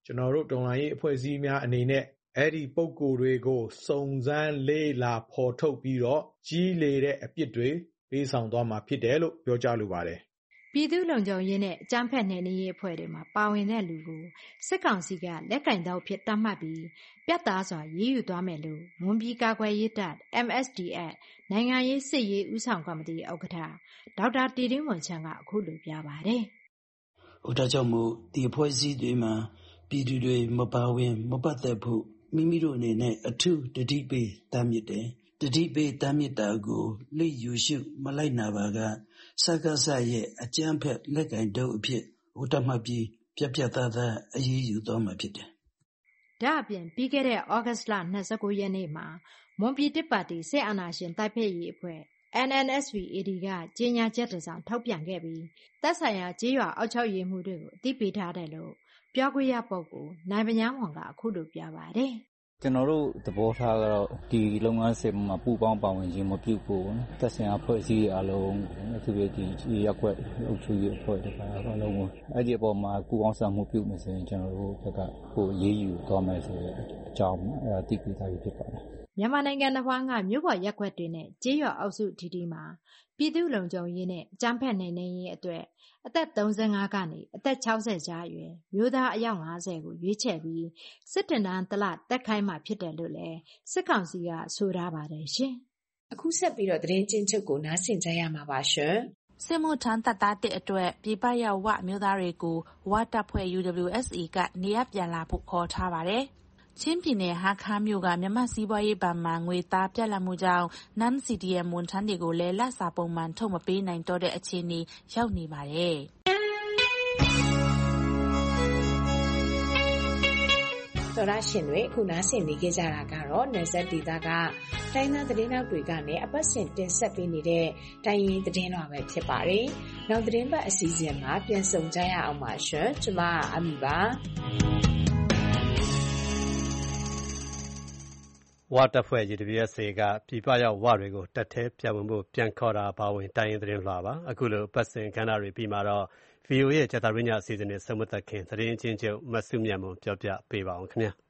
[SPEAKER 22] ကျွန်တော်တို့တော်လှန်ရေးအဖွဲ့အစည်းများအနေနဲ့အဲ့ဒီပုဂ္ဂိုလ်တွေကိုစုံစမ်းလေ့လာဖော်ထုတ်ပြီးတော့ကြီးလေတဲ့အပြစ်တွေပေးဆောင်သွားမှာဖြစ်တယ်လို့ပြောကြားလိုပါတယ်
[SPEAKER 3] ပြည်သူ့လုံခြုံရေးနဲ့အကြမ်းဖက်နှိမ်နင်းရေးအဖွဲ့တွေမှာပါဝင်တဲ့လူကိုစစ်ကောင်စီကလက်ကင်တော့ဖြစ်တတ်မှတ်ပြီးပြတ်သားစွာရေးယူသွားမယ်လို့မွန်ပြည်ကာကွယ်ရေးတပ် MSDF နိုင်ငံရေးစစ်ရေးဦးဆောင်ကော်မတီဥက္ကဋ္ဌဒေါက်တာတီတင်းဝန်ချမ်းကအခုလိုပြပါတယ်
[SPEAKER 7] ။ဒါကြောင့်မို့ဒီအဖွဲ့အစည်းတွေမှာပြည်သူတွေမပါဝင်မပတ်သက်ဖို့မိမိတို့အနေနဲ့အထူးတတိပေးတားမြစ်တယ်။တတိပေးတားမြစ်တာကိုလိယူရှုမလိုက်နာပါကစကားစရဲ့အကြမ်းဖက်လက်ကင်တုပ်အဖြစ်တတ်မှတ်ပြီးပြသားသားအရေးယူသွားမှာဖြစ်တယ်
[SPEAKER 3] ။ဒါအပြင်ပြီးခဲ့တဲ့ဩဂတ်လ29ရက်နေ့မှာမွန်ပြည်တစ်ပါတီစစ်အာဏာရှင်တိုက်ဖက်ရေးအဖွဲ့ NNSP-AD ကကြေညာချက်တစ်စောင်ထုတ်ပြန်ခဲ့ပြီးသက်ဆိုင်ရာကြေးရွာအောက်ချုပ်ရေးမှုတွေကိုအသိပေးထားတယ်လို့ပြောခွင့်ရပုဂ္ဂိုလ်နိုင်ပညာဝန်ကအခုလိုပြပါတယ်
[SPEAKER 23] ။ကျွန်တော်တို့သဘောထားကတော့ဒီလုပ်ငန်းစဉ်မှာပူပေါင်းပါဝင်ခြင်းမပြုဖို့သက်ဆိုင်ရာဖွဲ့စည်းအလုံးသူတွေဒီရက်ွက်အုပ်ချုပ်ရေးအဖွဲ့တွေအားလုံးကိုအဲ့ဒီအပေါ်မှာပူပေါင်းဆောင်မှုပြုမယ်ဆိုရင်ကျွန်တော်တို့ဘက်ကကိုရေးယူသွားမယ်ဆိုတဲ့အကြောင်းသိပေးထားပြီးဖြစ်ပါတယ်
[SPEAKER 3] မြန်မာနိုင်ငံတစ်ဝန်းကမြို့ပေါ်ရက်ွက်တွေနဲ့ကြေးရွာအုပ်စုဒီမှာပြည်သူ့လုံခြုံရေးနဲ့အကြမ်းဖက်နှိမ်နင်းရေးအတွက်အသက်35ကနေအသက်60ကြားအရွယ်မျိုးသားအယောက်50ကိုရွေးချယ်ပြီးစစ်တင်တန်းတလတက်ခိုင်းမှဖြစ်တယ်လို့လည်းစစ်ကောင်စီကဆိုထားပါတယ်ရှင်
[SPEAKER 19] ။အခုဆက်ပြီးတော့သတင်းချင်းချုပ်ကိုနားဆင်ကြရမှာပါရှင်
[SPEAKER 20] ။စစ်မှုထမ်းတပ်သားတဲ့အတွက်ပြည်ပရောက်ဝမျိုးသားတွေကိုဝတပ်ဖွဲ့ UWSA ကနေရပြန်လာဖို့ခေါ်ထားပါတယ်။ချင်းပြည်နယ်ဟာခါမြို့ကမြန်မာစီးပွားရေးဘဏ်မှာငွေသားပြတ်လတ်မှုကြောင့် Non-CDM ဝန်ထမ်းတွေကိုလည်းလက်စာပုံမှန်ထုတ်မပေးနိုင်တော့တဲ့အခြေအနေရောက်နေပါတယ်။
[SPEAKER 19] သောရရှင်တွေအခုနားဆင်နေကြကြတာကတော့နယ်စပ်ဒေသကတိုင်းသားသတင်းတောက်တွေကနေအပတ်စဉ်တင်ဆက်ပေးနေတဲ့တိုင်းရင်းသတင်းတော်ပဲဖြစ်ပါတယ်။နောက်သတင်းပတ်အစီအစဉ်မှာပြန်ဆုံကြရအောင်ပါရှင်။ကျွန်မအမီပါ။
[SPEAKER 2] ဝတပ်ဖွဲ့ UWSA ကပြည်ပရောက်ဝတွေကိုတပ်ထဲပြန်ဝင်ဖို့ပြန်ခေါ်တာပါဝင်တိုင်းရင်းသတင်းလွှာပါအခုလိုပတ်စဉ်ခန္ဓာတွေပြီးမှတော့ VOA ရဲ့ကြာသပတေးညအစီအစဉ်နဲ့ဆုံးမသက်ခင်သတင်းချင်းချုပ်မဆုမြတ်မွန်ပြောပြပေးပါအောင်ခင်ဗျာ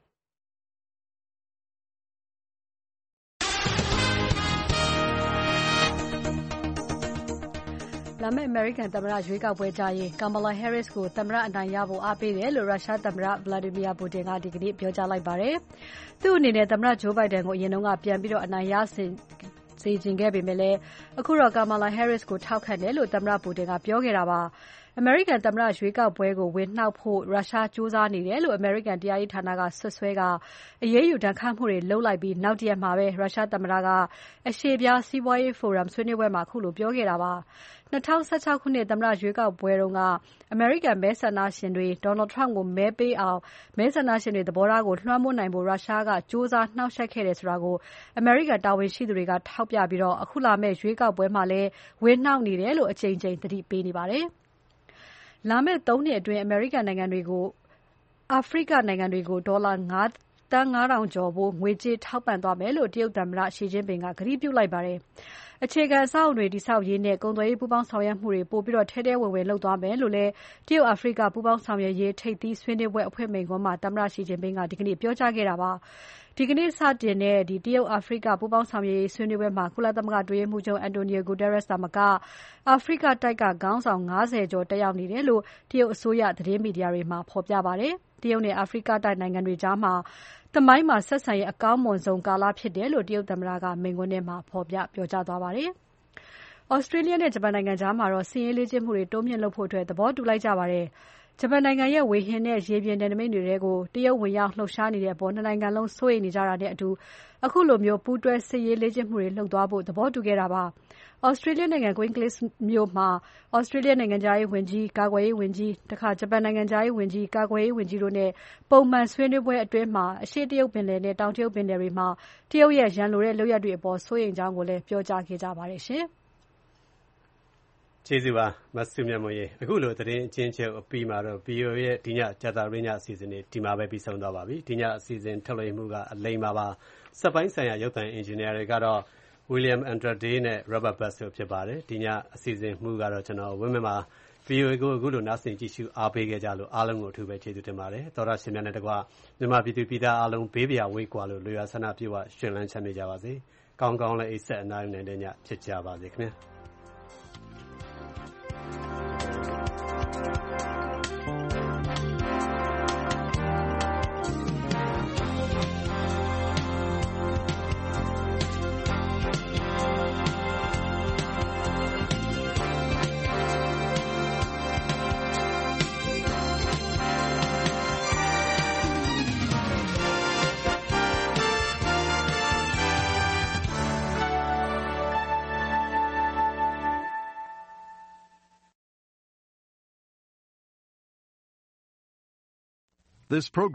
[SPEAKER 24] လာမယ့်အမေရိကန်သမ္မတရွေးကောက်ပွဲကြရင် Kamala Harris ကိုသမ္မတအနိုင်ရဖို့အားပေးတယ်လို့ရုရှားသမ္မတ Vladimir Putin ကဒီကနေ့ပြောကြားလိုက်ပါတယ်။သူ့အနေနဲ့သမ္မတ Joe Biden ကိုအရင်ကပြန်ပြီးအနိုင်ရစေချင်ခဲ့ပေမဲ့အခုတော့ Kamala Harris ကိုထောက်ခံတယ်လို့သမ္မတ Putin ကပြောခဲ့တာပါ။အမေရိကန်သမ္မတရွေးကောက်ပွဲကိုဝင်နှောက်ဖို့ရုရှားကြိုးစားနေတယ်လို့အမေရိကန်တရားရေးဌာနကဆွဆွဲကအရေးယူဒဏ်ခတ်မှုတွေလုပ်လိုက်ပြီးနောက်တရက်မှာပဲရုရှားသမ္မတကအရှေ့ပြားစီးပွားရေးဖိုရမ်ဆွေးနွေးပွဲမှာခုလိုပြောခဲ့တာပါ။2016ခုနှစ်သမ္မတရွေးကောက်ပွဲတုန်းကအမေရိကန်မဲဆန္ဒရှင်တွေ Donald Trump ကိုမဲပေးအောင်မဲဆန္ဒရှင်တွေသဘောထားကိုလွှမ်းမိုးနိုင်ဖို့ရုရှားကကြိုးစားနှောက်ယှက်ခဲ့တယ်ဆိုတာကိုအမေရိကန်တာဝန်ရှိသူတွေကထောက်ပြပြီးအခုလာမယ့်ရွေးကောက်ပွဲမှာလည်းဝင်နှောက်နေတယ်လို့အကြိမ်ကြိမ်သတိပေးနေပါတယ်။လာမယ့်3နှစ်အတွင်းအမေရိကန်နိုင်ငံတွေကိုအာဖရိကနိုင်ငံတွေကိုဒေါ်လာသန်း 5,000 ကျော်ဖို့ငွေကြေးထောက်ပံ့သွားမယ်လို့တရုတ်သမ္မတရှီကျင်းပင်ကကတိပြုလိုက်ပါတယ်။အခြေခံအဆောက်အအုံတွေတည်ဆောက်ရေးနဲ့ကုန်သွယ်ရေးပူးပေါင်းဆောင်ရွက်မှုတွေပိုပြီးထဲထဲဝင်ဝင်လုပ်သွားမယ်လို့လည်းတရုတ်အာဖရိကပူးပေါင်းဆောင်ရွက်ရေးထိပ်သီးဆွေးနွေးပွဲအဖွင့်မိန့်ခွန်းမှာသမ္မတရှီကျင်းပင်ကဒီကနေ့ပြောကြားခဲ့တာပါ။ဒီကနေ့စတင်တဲ့တရုတ်အာဖရိကပူးပေါင်းဆောင်ရွက်ရေးဆွေးနွေးပွဲမှာကုလသမဂ္ဂအတွင်းရေးမှူးချုပ် Antonio Guterres သာမကအာဖရိကတိုက်ကခေါင်းဆောင်50ကျော်တက်ရောက်နေတယ်လို့တရုတ်အစိုးရသတင်းမီဒီယာတွေမှာဖော်ပြပါတယ်။တရုတ်နဲ့အာဖရိကတိုက်နိုင်ငံတွေကြားမှာသမိုင်းမှာဆက်ဆံရေးအကောင်းမွန်ဆုံးကာလဖြစ်တယ်လို့တရုတ်သမ္မတကမိန့်ခွန်းထဲမှာဖော်ပြပြောကြားသွားပါတယ်။ဩစတြေးလျနဲ့ဂျပန်နိုင်ငံကြားမှာတော့စစ်ရေးလေ့ကျင့်မှုတွေတိုးမြှင့်လုပ်ဖို့သဘောတူလိုက်ကြပါတယ်။ဂျပန်နိုင်ငံရဲ့ဝေဟင်နဲ့ရေပြင်နယ်နိမိတ်တွေကိုတရုတ်ဝင်ရောက်လှုပ်ရှားနေတဲ့အပေါ်နှစ်နိုင်ငံလုံးစိုးရိမ်နေကြတာနဲ့အတူအခုလိုမျိုးပူးတွဲစစ်ရေးလေ့ကျင့်မှုတွေလုပ်သွားဖို့သဘောတူခဲ့တာပါ။ဩစတြေးလျနိုင်ငံ Queenscliff မြို့မှာဩစတြေးလျနိုင်ငံခြားရေးဝန်ကြီး၊ကာကွယ်ရေးဝန်ကြီး၊ဂျပန်နိုင်ငံခြားရေးဝန်ကြီး၊ကာကွယ်ရေးဝန်ကြီးတို့နဲ့ပုံမှန်ဆွေးနွေးပွဲအတွင်းအရှေ့တရုတ်ပင်လယ်နဲ့တောင်တရုတ်ပင်လယ်တွေမှာတရုတ်ရဲ့ရန်လိုတဲ့လုပ်ရပ်တွေအပေါ်စိုးရိမ်ကြောင်းကိုလည်းပြောကြားခဲ့ကြပါတယ်ရှင်။
[SPEAKER 2] ကျေးဇူးပါမဆုမြတ်မွန်ရေအခုလိုသတင်းအချင်းချုပ်အပြီးမှာတော့ VOA ရဲ့ဒီညကြာသပတေးညအစီအစဉ်တွေဒီမှာပဲပြီးဆုံးသွားပါပြီဒီညအစီအစဉ်ထုတ်လွှင့်မှုကအလိမ္မာပါစက်ပိုင်းဆိုင်ရာရုပ်သံအင်ဂျင်နီယာတွေကတော့ William Andrade နဲ့ Robert Bass တို့ဖြစ်ပါတယ်ဒီညအစီအစဉ်မှုကတော့ကျွန်တော်ဝင်းမင်းပါ VOA ကိုအခုလိုနားဆင်ကြည့်ရှုအားပေးခဲ့ကြလို့အားလုံးကိုအထူးပဲကျေးဇူးတင်ပါတယ်။သောတာရှင်များနဲ့တကွမြန်မာပြည်သူပြည်သားအားလုံးဘေးပရာဝေးကွာလို့လူရဆန္ဒပြုဝရှင်လန်းချမ်းမြေ့ကြပါစေ။ကောင်းကောင်းလည်းအိပ်ဆက်အနားယူနိုင်တဲ့ညဖြစ်ကြပါစေခင်ဗျာ။
[SPEAKER 4] This program